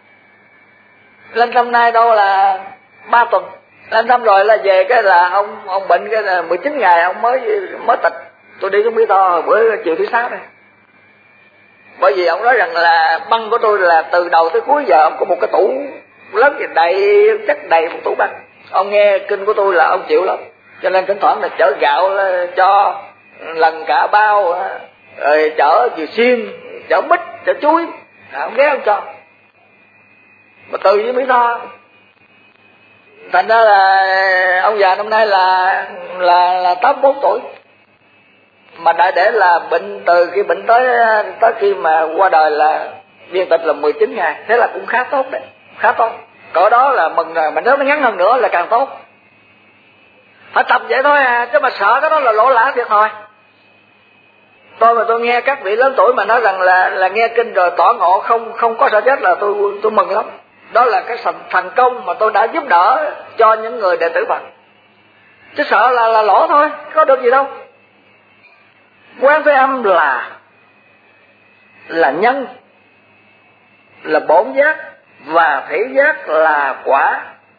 Lên thăm nay đâu là ba tuần. Lên thăm rồi là về cái là ông ông bệnh cái là mười chín ngày ông mới mới tịch. Tôi đi xuống Mỹ Tho hồi bữa chiều thứ sáu đây. Bởi vì ông nói rằng là băng của tôi là từ đầu tới cuối giờ ông có một cái tủ lớn gì đầy chất đầy một tủ băng. Ông nghe kinh của tôi là ông chịu lắm, cho nên thỉnh thoảng là chở gạo là cho lần cả bao, rồi chở dừa xiêm, chở mít, chở chuối, ông ghé ông cho. Mà từ với Mỹ Tho, thành ra là ông già năm nay là là là tám mươi bốn tuổi, mà đại để là bệnh từ khi bệnh tới tới khi mà qua đời là viên tịch là mười chín ngày, thế là cũng khá tốt đấy, khá tốt. Cỡ đó là mừng rồi, mà nếu nó ngắn hơn nữa là càng tốt. Phải tập vậy thôi à, chứ mà sợ cái đó là lỗ lã thiệt thôi. Tôi mà tôi nghe các vị lớn tuổi mà nói rằng là là nghe kinh rồi tỏ ngộ không không có sợ chết là tôi tôi mừng lắm. Đó là cái thành công mà tôi đã giúp đỡ cho những người đệ tử Phật. Chứ sợ là là lỗ thôi, có được gì đâu. Quán Thế Âm là là nhân, là bổn giác, và thể giác là quả.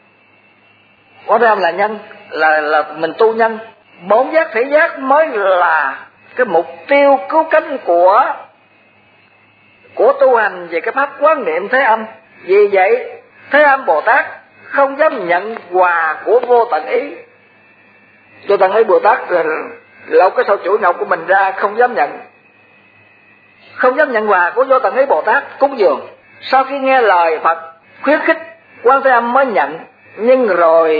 Quán Thế Âm là nhân, là là mình tu nhân. Bổn giác thể giác mới là cái mục tiêu cứu cánh của của tu hành về cái pháp quán niệm Thế Âm. Vì vậy Thế Âm Bồ Tát không dám nhận quà của Vô Tận Ý. Vô Tận Ý Bồ Tát lột cái sâu chuỗi ngọc của mình ra, không dám nhận, không dám nhận quà của Vô Tận Ý Bồ Tát cúng dường. Sau khi nghe lời Phật khuyến khích, Quán Thế Âm mới nhận. Nhưng rồi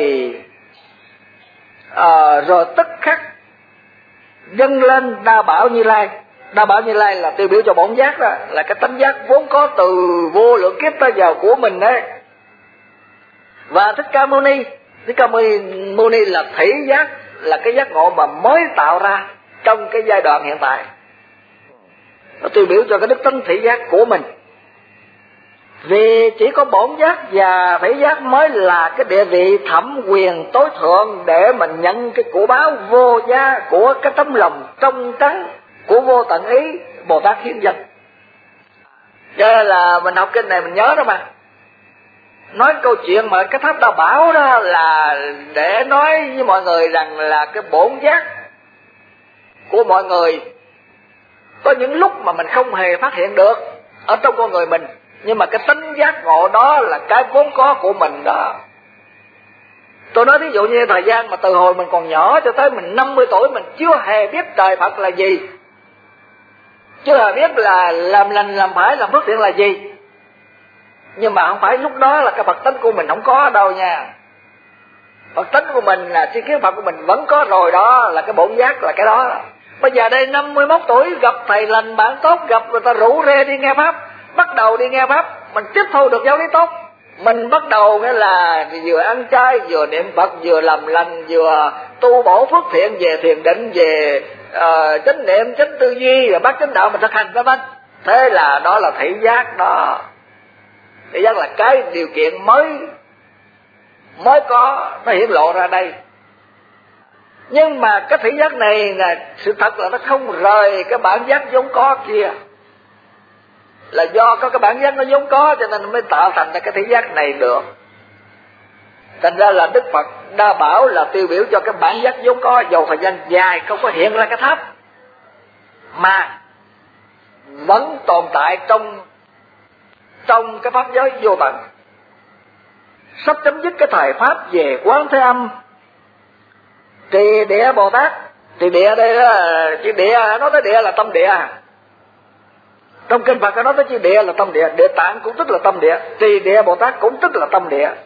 à, rồi tức khắc dâng lên Đa Bảo Như Lai. Đa Bảo Như Lai là tiêu biểu cho bổn giác đó, là cái tánh giác vốn có từ vô lượng kiếp tới giờ của mình đấy. Và Thích Ca Mâu Ni, Thích Ca Mâu Ni là thị giác, là cái giác ngộ mà mới tạo ra trong cái giai đoạn hiện tại. Nó tiêu biểu cho cái đức tánh thị giác của mình. Vì chỉ có bổn giác và thể giác mới là cái địa vị thẩm quyền tối thượng để mình nhận cái của báo vô giá của cái tấm lòng trong trắng của Vô Tận Ý Bồ Tát hiến dân. Cho nên là mình học kinh này mình nhớ đó mà. Nói câu chuyện mà cái tháp Đa Bảo đó là để nói với mọi người rằng là cái bổn giác của mọi người có những lúc mà mình không hề phát hiện được ở trong con người mình, nhưng mà cái tánh giác ngộ đó là cái vốn có của mình đó. Tôi nói ví dụ như thời gian mà từ hồi mình còn nhỏ cho tới mình năm mươi tuổi mình chưa hề biết trời Phật là gì, chưa hề biết là làm lành làm phải làm phước thiện là gì. Nhưng mà không phải lúc đó là cái Phật tánh của mình không có đâu nha. Phật tánh của mình là tri kiến Phật của mình vẫn có rồi, đó là cái bổn giác, là cái đó. Bây giờ đây năm mươi mốt tuổi gặp thầy lành bạn tốt, gặp người ta rủ rê đi nghe Pháp, bắt đầu đi nghe Pháp, mình tiếp thu được giáo lý tốt. Mình bắt đầu nghĩa là vừa ăn chay, vừa niệm Phật, vừa làm lành, vừa tu bổ phước thiện về thiền định, về uh, chánh niệm, chánh tư duy, rồi bát chánh đạo mình thực hành vân vân. Thế là đó là thị giác đó. Thị giác là cái điều kiện mới mới có, nó hiển lộ ra đây. Nhưng mà cái thị giác này là sự thật là nó không rời cái bản giác vốn có kia. Là do có cái bản giác nó vốn có cho nên mới tạo thành ra cái thị giác này được. Thành ra là Đức Phật Đa Bảo là tiêu biểu cho cái bản giác vốn có, dầu thời gian dài không có hiện ra cái tháp, mà vẫn tồn tại trong trong cái pháp giới vô tận. Sắp chấm dứt cái thời pháp về Quán Thế Âm Trì Địa Bồ Tát. Trì Địa đây là chữ địa, nói tới địa là tâm địa. Trong kinh Phật nói tới chữ địa là tâm địa, Địa Tạng cũng tức là tâm địa, Trì Địa Bồ Tát cũng tức là tâm địa.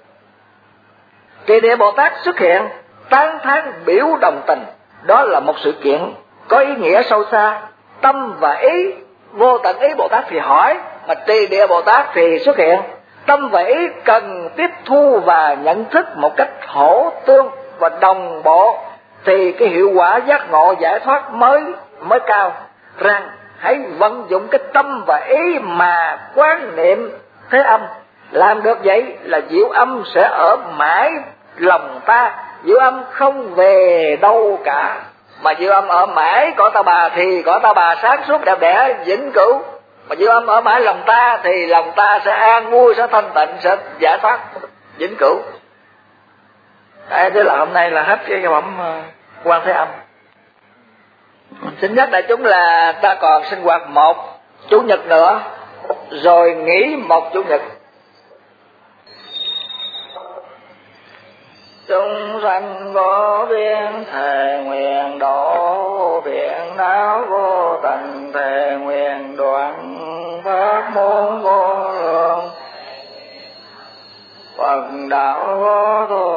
Trì Địa Bồ Tát xuất hiện tán thán biểu đồng tình, đó là một sự kiện có ý nghĩa sâu xa. Tâm và ý, Vô Tận Ý Bồ Tát thì hỏi mà trì địa Bồ Tát thì xuất hiện. Tâm và ý cần tiếp thu và nhận thức một cách hỗ tương và đồng bộ thì cái hiệu quả giác ngộ giải thoát mới mới cao. Rằng hãy vận dụng cái tâm và ý mà quán niệm thế âm. Làm được vậy là diệu âm sẽ ở mãi lòng ta. Diệu âm không về đâu cả, mà diệu âm ở mãi cõi Ta Bà thì cõi Ta Bà sáng suốt đẹp đẽ vĩnh cửu. Mà diệu âm ở mãi lòng ta thì lòng ta sẽ an vui, sẽ thanh tịnh, sẽ giải thoát vĩnh cửu. Đây, thế là hôm nay là hết cái phẩm Quan Thế Âm. Xin nhắc đại chúng là ta còn sinh hoạt một chủ nhật nữa, rồi nghỉ một chủ nhật. Chúng sanh vô biên thề nguyện độ, biển não vô tận thề nguyện đoạn, pháp môn vô lượng, Phật đạo vô thù